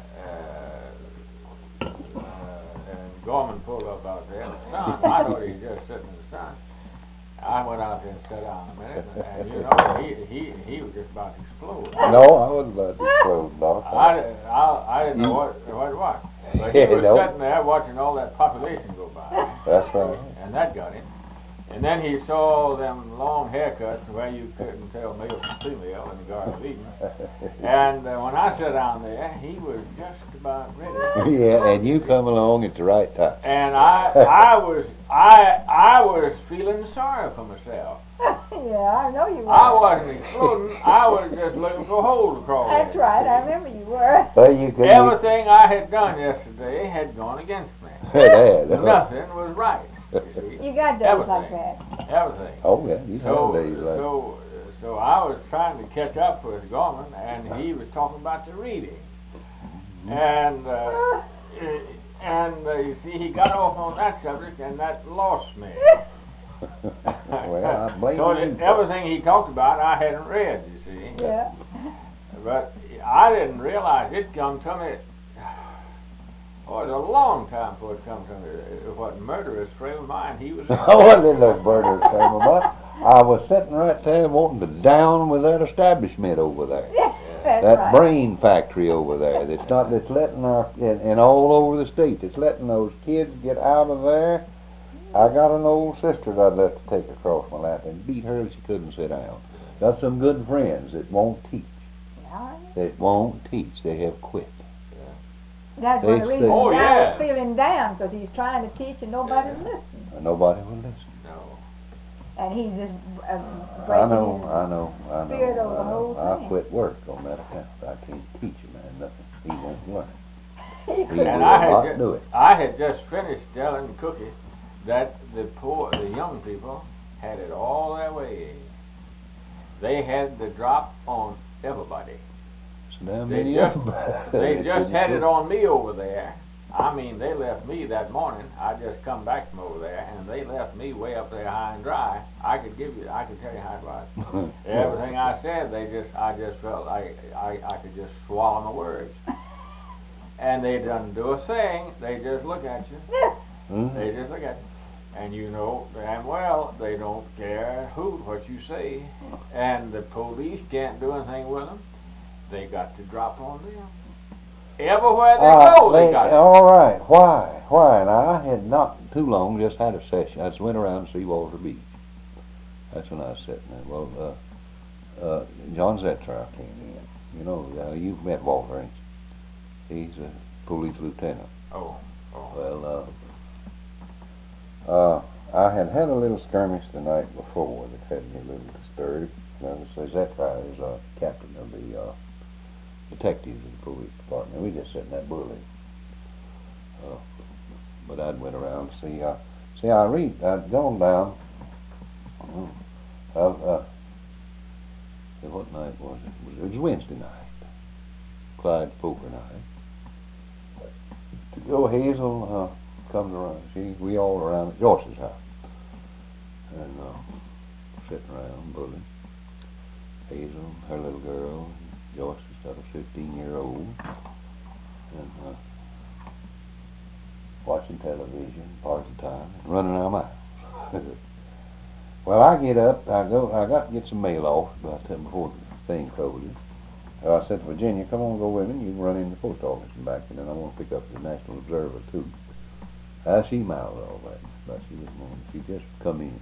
Speaker 1: and Gorman pulled up out there in the sun. I thought he was just sitting in the sun. I went out there and sat down a minute, and he was just about to explode.
Speaker 2: No, I wasn't about to explode, Doc.
Speaker 1: I didn't know what it was. But he was sitting there watching all that population go by.
Speaker 2: That's right.
Speaker 1: And that got him. And then he saw them long haircuts where you couldn't tell male from female in the Garden of Eden. And when I sat down there, he was just about ready.
Speaker 2: Yeah, and you come along at the right time.
Speaker 1: And I was feeling sorry for myself.
Speaker 3: Yeah, I know you were.
Speaker 1: I wasn't exploding. I was just looking for a hole to crawl
Speaker 3: That's
Speaker 1: in.
Speaker 3: right, I remember you were.
Speaker 2: Well, you could.
Speaker 1: Everything I had done yesterday had gone against me. Nothing was right.
Speaker 3: You got days like that.
Speaker 1: Everything.
Speaker 2: Oh yeah, you have days like that.
Speaker 1: So I was trying to catch up with Gorman, and he was talking about the reading, and And you see, he got off on that subject, and that lost me.
Speaker 2: Well, I blame
Speaker 1: So
Speaker 2: you.
Speaker 1: everything he talked about, I hadn't read, you see.
Speaker 3: Yeah.
Speaker 1: But I didn't realize it come to me. Oh, it was a long time before it come to me. What murderous frame of mind he was in.
Speaker 2: I wasn't in no murderous frame of mind. I was sitting right there wanting to down with that establishment over there.
Speaker 3: That's
Speaker 2: That
Speaker 3: right.
Speaker 2: brain factory over there. That's letting our, and all over the state, it's letting those kids get out of there. I got an old sister that I'd let to take across my lap and beat her if she couldn't sit down. Got some good friends that won't teach.
Speaker 3: Yeah.
Speaker 2: That won't teach. They have quit.
Speaker 3: That's one of the
Speaker 2: They
Speaker 3: reasons
Speaker 1: say- Oh,
Speaker 3: Guy
Speaker 1: yeah.
Speaker 3: was feeling down, because he's trying to teach and nobody's listening.
Speaker 2: And nobody will listen.
Speaker 1: No.
Speaker 3: And he's just
Speaker 2: I
Speaker 3: breaking
Speaker 2: know.
Speaker 3: his spirit over the whole
Speaker 2: I
Speaker 3: thing.
Speaker 2: quit work on that account. I can't teach a man nothing. He won't learn.
Speaker 3: He
Speaker 2: He
Speaker 3: couldn't.
Speaker 1: And
Speaker 2: will not
Speaker 1: I
Speaker 2: do it.
Speaker 1: had just finished telling Cookie that the young people had it all their way. They had the drop on everybody.
Speaker 2: So damn
Speaker 1: They
Speaker 2: many
Speaker 1: just,
Speaker 2: of them.
Speaker 1: they just had it on me over there. I mean, they left me that morning. I just come back from over there, and they left me way up there high and dry. I could tell you how it was. Everything I said, I just felt like I could just swallow my words. And they doesn't do a thing. They just look at you.
Speaker 2: Mhm.
Speaker 1: They just look at you. And you know damn well they don't care what you say. And the police can't do anything with them. They got to drop on them. Everywhere they go, they got it.
Speaker 2: All right. Why? Now, I had not too long just had a session. I just went around to see Walter Beach. That's when I was sitting there. Well, John Zetrow came in. You know, you've met Walter, ain't you? He's a police lieutenant.
Speaker 1: Oh.
Speaker 2: Well, I had a little skirmish the night before that had me a little disturbed. Zetrow is captain of the detectives of the police department. We just sitting there bullying. But I'd went around to see. I'd gone down. What night was it? It was Wednesday night. Clyde's poker night. Hazel comes around. We all around at Joyce's house. And sitting around bullying. Hazel, her little girl, Joyce has got a 15-year-old, and watching television part of the time, and running around my house. Well, I get up, I got to get some mail off before the thing closes. So I said to Virginia, come on, go with me, you can run in the post office and back, and then I want to pick up the National Observer, too. She mouthed all that, but she didn't want to. She just come in.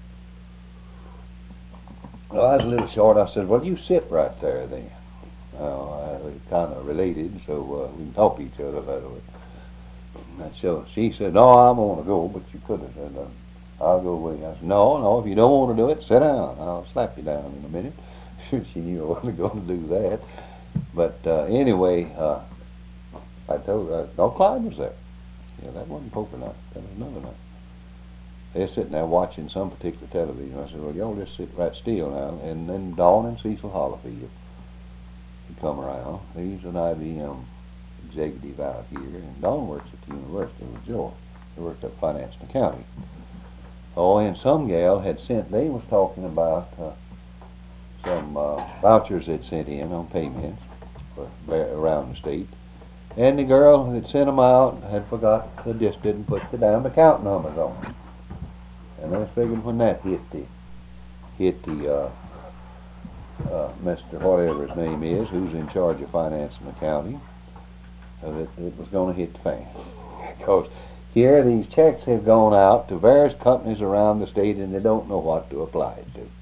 Speaker 2: Well, I was a little short. I said, well, you sit right there then. We kind of related, so we can talk to each other a little bit. And so she said, no, I want to go, but you could have said, I'll go with you. I said, no, if you don't want to do it, sit down. I'll slap you down in a minute. She knew I wasn't going to do that. But anyway, I told her, Clyde was there. Yeah, that wasn't poker night. That was another night. They're sitting there watching some particular television. I said, well, y'all just sit right still now. And then Dawn and Cecil Hollifield come around. He's an IBM executive out here, and Dawn works at the University of Georgia. He works at Finance and Accounting. And some gal had sent, they was talking about some vouchers they'd sent in on payments around the state. And the girl that sent them out had forgot, just didn't put the damn account numbers on them. And I was figuring when that hit the Mr. whatever his name is, who's in charge of finance and accounting, that it was going to hit the fan. Because here these checks have gone out to various companies around the state and they don't know what to apply it to.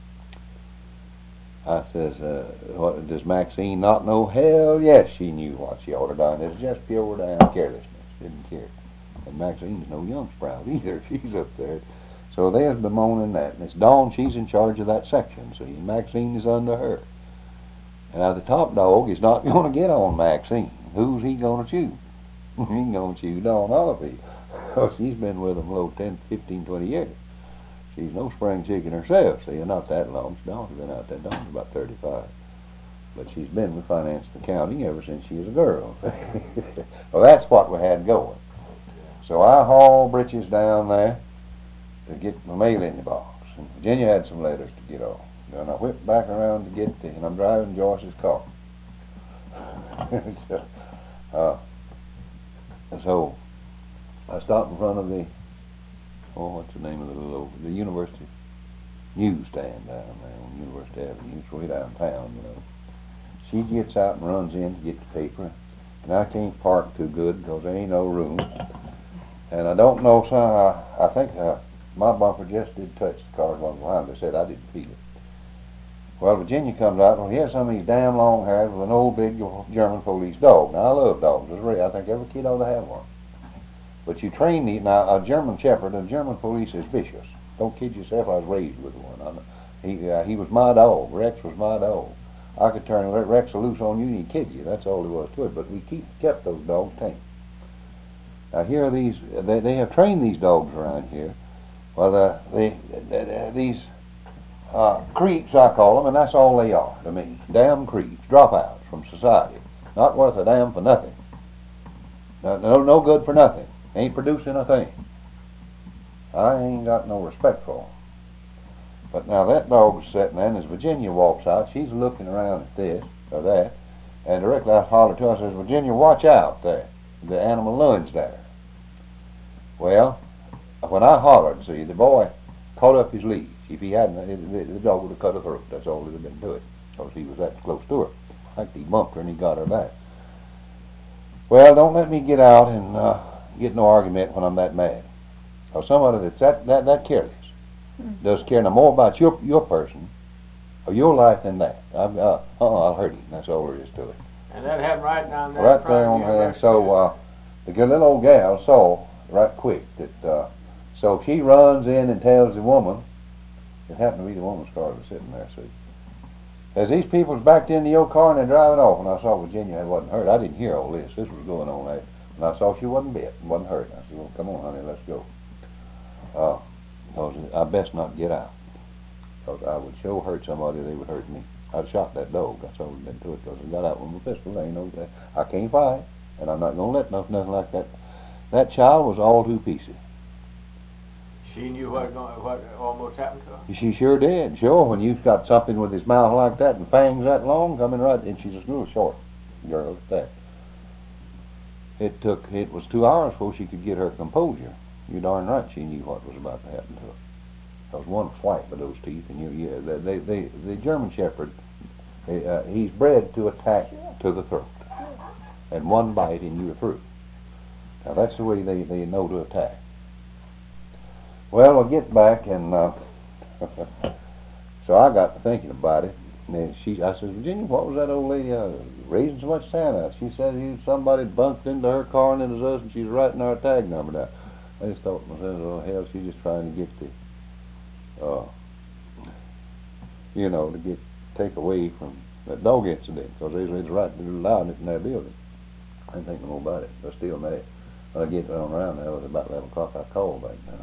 Speaker 2: I says, does Maxine not know? Hell yes, she knew what she ought to done. It's just pure damn carelessness. Didn't care. And Maxine's no young sprout either. She's up there. So there's bemoaning that. And it's Dawn, she's in charge of that section, see, and Maxine is under her. And now the top dog is not going to get on Maxine. Who's he going to chew? He's going to chew Dawn Olive. Because she's been with them 10, 15, 20 years. She's no spring chicken herself, see, not that long. Dawn's been out there. Dawn's about 35. But she's been with finance and accounting ever since she was a girl. Well, that's what we had going. So I hauled britches down there to get my mail in the box. And Virginia had some letters to get off. And I whipped back around to get and I'm driving Joyce's car. So I stopped in front of the, what's the name of the university newsstand down there on University Avenue. It's way downtown, you know. She gets out and runs in to get the paper, and I can't park too good because there ain't no room. And I don't know, so I think my bumper just did touch the car going behind. They said I didn't feel it. Well, Virginia comes out, well, he has some of these damn long hairs with an old big German police dog. Now, I love dogs. I think every kid ought to have one. But you train these, now, a German Shepherd, a German police is vicious. Don't kid yourself, I was raised with one. He was my dog. Rex was my dog. I could turn Rex loose on you and he'd kill you. That's all there was to it. But we kept those dogs tame. Now, here are these, they have trained these dogs around here. Well, these creeps, I call them, and that's all they are to me. Damn creeps, dropouts from society. Not worth a damn for nothing. No good for nothing. Ain't producing a thing. I ain't got no respect for them. But now that dog was sitting there, and as Virginia walks out, she's looking around at this or that, and directly I holler to her, I says, Virginia, watch out there. The animal lunged at her. Well, when I hollered, see, the boy caught up his leash. If he hadn't, the dog would have cut her throat. That's all that would have been to it, because he was that close to her. In fact, he bumped her and he got her back. Well, don't let me get out and get no argument when I'm that mad. Or somebody that's that careless does care no more about your person or your life than that. I'll hurt him. That's all there is to it.
Speaker 1: And that happened right down there.
Speaker 2: Right there on her. So the little old gal saw right quick that. So she runs in and tells the woman. It happened to be the woman's car that was sitting there. See, as these people's backed into your car and they're driving off, and I saw Virginia wasn't hurt. I didn't hear all this. This was going on there, and I saw she wasn't bit, wasn't hurt. I said, "Well, come on, honey, let's go." Because I best not get out. Because I would sure hurt somebody, they would hurt me. I'd shot that dog. That's all that's been to it. Because I got out with my pistol. There ain't no, I can't fight, and I'm not gonna let nothing like that. That child was all to pieces.
Speaker 1: She knew what almost happened to her?
Speaker 2: She sure did. Sure, when you've got something with his mouth like that and fangs that long coming right, and she's a little short girl at that. It was 2 hours before she could get her composure. You're darn right she knew what was about to happen to her. There was one flight with those teeth, and the German Shepherd, he's bred to attack to the throat, and one bite and you're through. Now that's the way they know to attack. Well, we'll get back, and so I got to thinking about it. And I said, Virginia, what was that old lady raising so much sound at? She said somebody bumped into her car and it was us, and she's writing our tag number down. I just thought to myself, oh hell, she's just trying to get take away from that dog incident, because they was right allowing it in their building. I didn't think no more about it, but still mad. When I get on around there, it was about 11 o'clock, I called back down.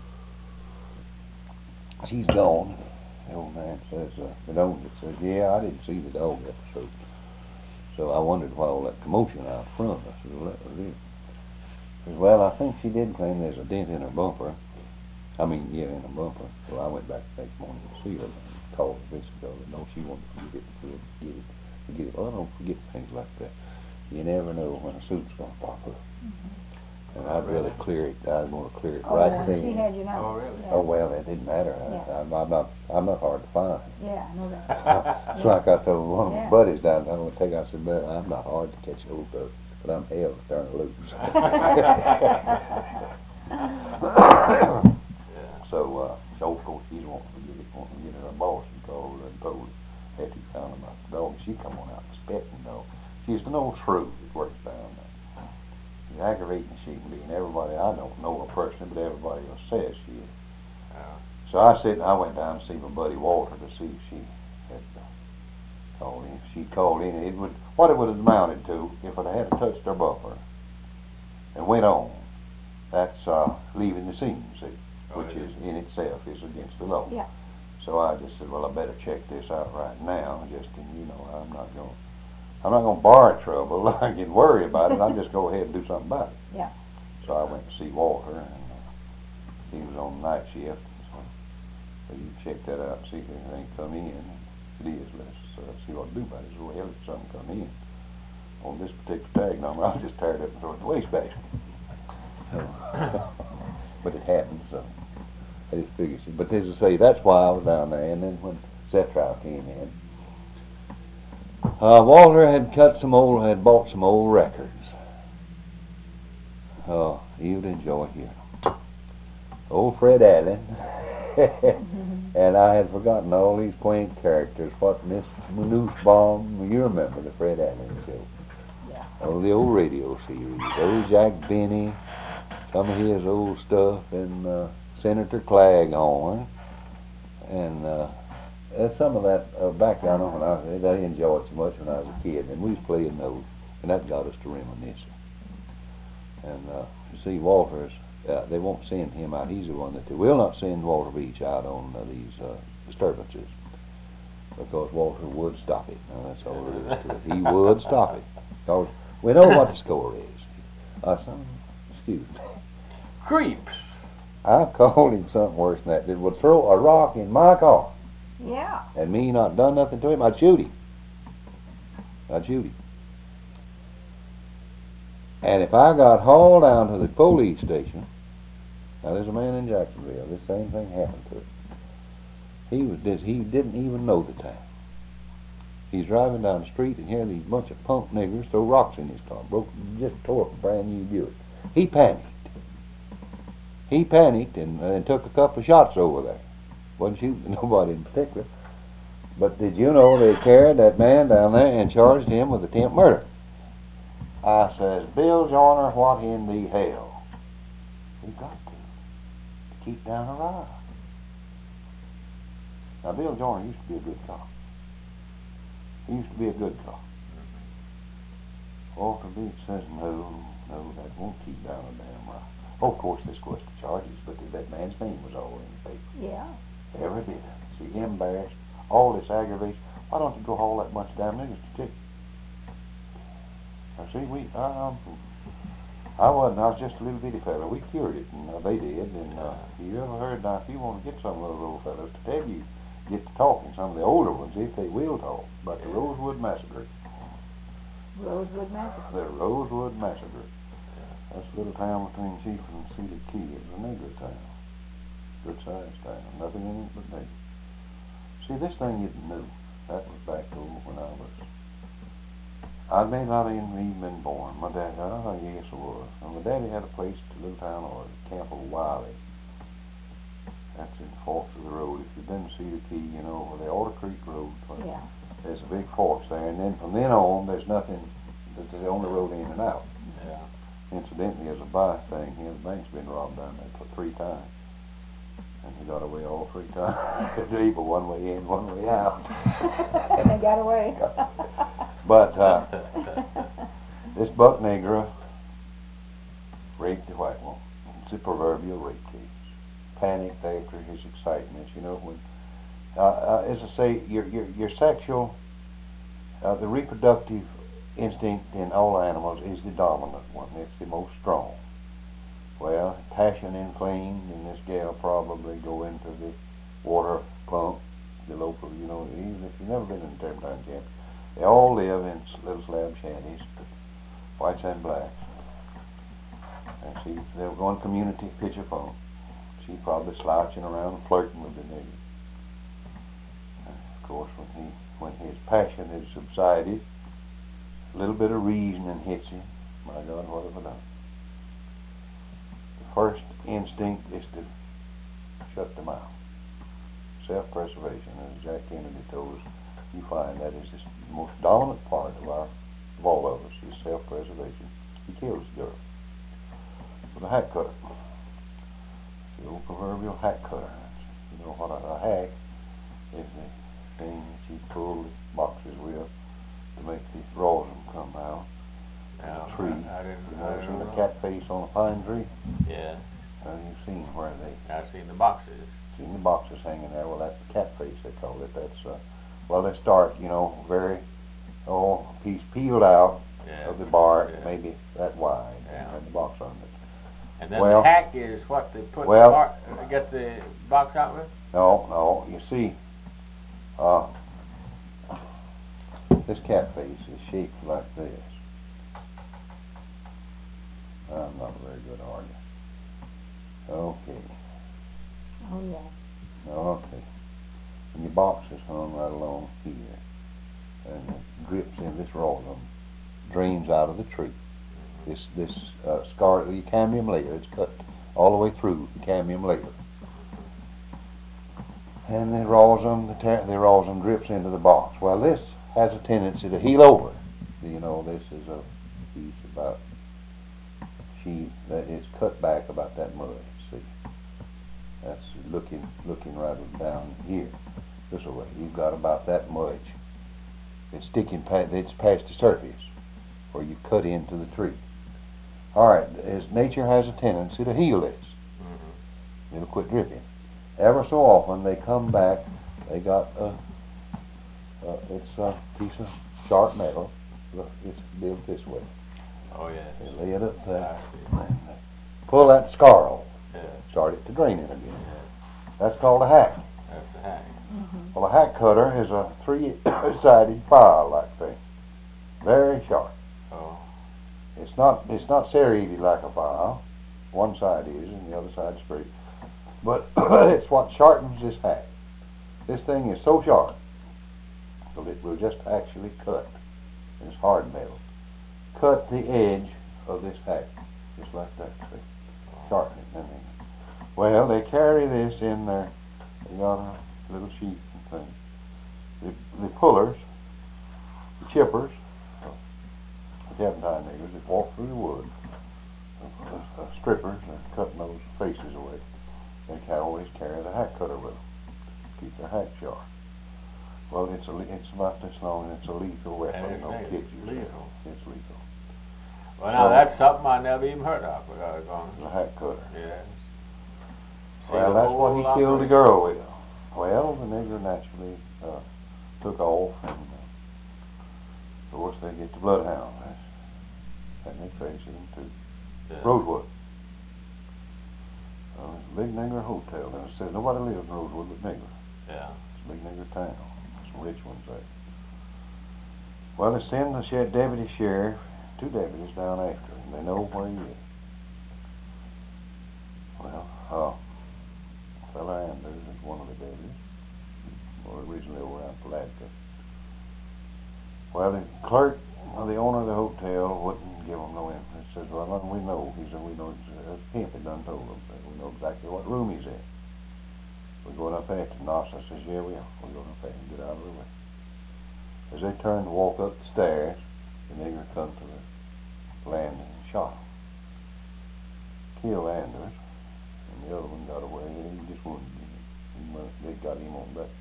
Speaker 2: She's gone. The old man says, the dog says, yeah, I didn't see the dog episode. So I wondered why all that commotion out front. I said, well, that was it. He says, well, I think she did claim there's a dent in her bumper. In her bumper. So I went back the next morning to see her and called her this ago. No, she wanted to forget it. Well, I don't forget things like that. You never know when a suit's going to pop up. And I'd really clear it. I was going to clear it right then.
Speaker 3: She had you know.
Speaker 1: Oh, really?
Speaker 3: Yeah.
Speaker 2: Oh, well, it didn't matter.
Speaker 3: Yeah.
Speaker 2: I'm not hard to find.
Speaker 3: Yeah, I know that.
Speaker 2: It's like I told one of my buddies down there, I said, man, I'm not hard to catch hold of, but I'm hell to turn it loose. So, of course, she's wanting to get her boss and called her and told her after he found about the dog. She come on out expecting the dog. She's an old shrew that works down there. She's aggravating she can be, and everybody, I don't know her personally, but everybody else says she is. So I went down to see my buddy Walter to see if she had called in. If she'd called in, what it would have amounted to if it had touched her bumper and went on. That's leaving the scene, see, which is in itself is against the law.
Speaker 3: Yeah.
Speaker 2: So I just said, well, I better check this out right now. I'm not going to borrow trouble. I can worry about it. I'll just go ahead and do something about it.
Speaker 3: Yeah.
Speaker 2: So I went to see Walter, and he was on night shift. So you check that out and see if anything come in. If it is, let's see what to do about it. So, well, if something come in on this particular tag number, I'll just tear it up and throw it in the wastebasket. But it happened, so I just figured. But as I say, that's why I was down there. And then when Zetrow came in, Walter had bought some old records. Oh, you'd enjoy hearing them. Old Fred Allen. And I had forgotten all these quaint characters. What Miss Nussbaum, you remember the Fred Allen show.
Speaker 3: Yeah.
Speaker 2: Oh, the old radio series. Old Jack Benny, some of his old stuff, and Senator Claghorn. And some of that back down when I enjoyed so much when I was a kid. And we was playing those, and that got us to reminiscing. And you see, Walter's, they won't send him out. He's the one that they will not send Walter Beach out on these disturbances, because Walter would stop it. Now that's all there is to it. He would stop it, because we know what the score is. Excuse me.
Speaker 1: Creeps.
Speaker 2: I called him something worse than that. That would throw a rock in my car.
Speaker 3: Yeah.
Speaker 2: And me not done nothing to him, I'd shoot him. And if I got hauled down to the police station, now there's a man in Jacksonville, this same thing happened to him. He didn't even know the time. He's driving down the street and hear these bunch of punk niggers throw rocks in his car. Just tore up a brand new Buick. He panicked and took a couple of shots over there. Wasn't shooting nobody in particular. But did you know they carried that man down there and charged him with attempted murder? I says, Bill Joyner, what in the hell? We got to keep down a ride. Now, Bill Joyner used to be a good cop. Walter Beach says, no, that won't keep down a damn ride. Oh, of course, this was the charges, but that man's name was all in the paper.
Speaker 3: Yeah.
Speaker 2: Every bit of it. See, embarrassed, all this aggravation. Why don't you go haul that bunch of damn niggers to jail? Now, see, I was just a little bitty fella. We cured it, and they did. And you ever heard, now, if you want to get some of those old fellas to tell you, get to talking, some of the older ones, if they will talk, about the Rosewood Massacre.
Speaker 3: Rosewood Massacre.
Speaker 2: The Rosewood Massacre. That's a little town between Chief and Cedar Key. It was a nigger town. Good-sized town. Nothing in it but niggers. See, this thing you knew. That was back when I may not even been born. My dad, yes, it was. And my daddy had a place at a little town or Camp O'Wiley. That's in the forks of the road. If you've been to Cedar Key, you know, where the Alder Creek Road.
Speaker 3: Yeah.
Speaker 2: There's a big forks there, and then from then on, there's nothing. There's the only road in and out.
Speaker 1: Yeah.
Speaker 2: Incidentally, as a by thing, his bank's been robbed down there for 3 times. And he got away all 3 times. Evil, one way in, one way out.
Speaker 3: And they got away.
Speaker 2: But this buck negro raped the white woman. It's a proverbial rape case. Panicked after his excitement. You know, when, as I say, your sexual, the reproductive instinct in all animals is the dominant one. It's the most strong. Well, passion inflamed, and this gal probably go into the water pump, the local, you know, even if you've never been in the Turpentine camp, they all live in little slab shanties, whites and blacks. And they'll go in community pitch a pump. She's probably slouching around flirting with the nigger. And of course, when his passion has subsided, a little bit of reasoning hits him. My God, what have I done? The first instinct is to shut the mouth. Self-preservation, as Jack Kennedy told us, you find that is the most dominant part of all of us, is self-preservation. He kills the girl with a hack cutter. The old proverbial hack cutter. You know what a hack is, the thing that you pull the boxes with to make the rosin come out.
Speaker 1: Now,
Speaker 2: Tree.
Speaker 1: I didn't
Speaker 2: You ever seen
Speaker 1: know.
Speaker 2: a cat face on a pine tree?
Speaker 1: Yeah,
Speaker 2: You've seen where
Speaker 1: I've seen the boxes.
Speaker 2: seen the boxes hanging there. Well, that's the cat face, they call it. That's well, they start, you know, very piece peeled out
Speaker 1: Yeah.
Speaker 2: of the bark,
Speaker 1: Yeah.
Speaker 2: maybe that wide,
Speaker 1: Yeah.
Speaker 2: and the box on it.
Speaker 1: And then
Speaker 2: Well-
Speaker 1: the hack is what they put
Speaker 2: Well-
Speaker 1: get the box out with?
Speaker 2: No, you see, this cat face is shaped like this. I'm not a very good artist. Okay,
Speaker 3: Oh, yeah.
Speaker 2: okay. And your box is hung right along here, and it drips in this rosin, drains out of the tree. This scar, the cadmium layer, it's cut all the way through the cadmium layer. And the rosin drips into the box. Well, this has a tendency to heal over. You know, this is a piece about that is cut back about that much. See, that's looking right down here. This way, you've got about that much. It's sticking it's past the surface where you cut into the tree. All right, as nature has a tendency to heal this. It'll quit dripping. Ever so often they come back. They got it's a piece of sharp metal. Look, it's built this way.
Speaker 1: Oh yeah.
Speaker 2: They lay it up there, and they pull that scar off.
Speaker 1: Yeah.
Speaker 2: Start it to drain it again. That's called a hack.
Speaker 1: That's the hack.
Speaker 2: Well, a hack cutter is a three-sided file-like thing, very sharp.
Speaker 1: Oh.
Speaker 2: It's not serrated like a file. One side is, and the other side's straight. But it's what sharpens this hack. This thing is so sharp that it will just actually cut. It's hard metal. Cut the edge of this hack, just like that. See? Sharpen it. Well, they carry this in there. They got a little sheet and thing. The pullers, the chippers, the turpentine niggers that walk through the wood, strippers, they're cutting those faces away. They can always carry the hack cutter with them, keep their hack sharp. Well, it's about this long, and it's a lethal weapon.
Speaker 1: And
Speaker 2: No
Speaker 1: it's
Speaker 2: kids use it.
Speaker 1: lethal.
Speaker 2: It's lethal.
Speaker 1: Well, now that's something I never even heard of.
Speaker 2: The hack cutter.
Speaker 1: Yes.
Speaker 2: Well, that's what he killed the girl with. Well, the nigger naturally took off, and of course they get the bloodhound. And they trace him to Rosewood. There's a big nigger hotel. And I said nobody lives in Rosewood but nigger.
Speaker 1: Yeah.
Speaker 2: It's a big nigger town. Some rich ones there. Well, they send the deputy sheriff, 2 deputies down after him. They know where he is. Well, fella Anders is one of the deputies. Well, originally over around Pulaski. Well, the clerk, the owner of the hotel, wouldn't give them no info. He says, well, we know. He said, we know. That pimp had done told them. We know exactly what room he's in. We're going up after him. Nasa says, yeah, we are. We're going up after him. Get out of the way. As they turned to walk up the stairs, the nigger come to the landing and shot him. Killed Anders, and the other one got away, and he just wounded him. They got him on back.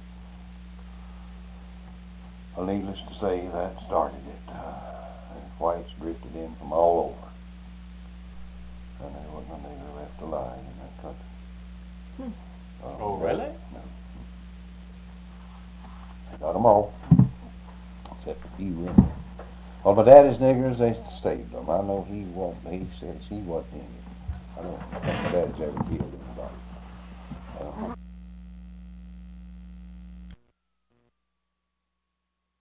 Speaker 2: Well, needless to say, that started it. Whites drifted in from all over, and there wasn't a nigger left alive in that country.
Speaker 1: Oh, really?
Speaker 2: No. They got them all, except a few women. Well, my daddy's niggers, they saved them. I know he says he wasn't in it. I don't think my daddy's ever killed anybody.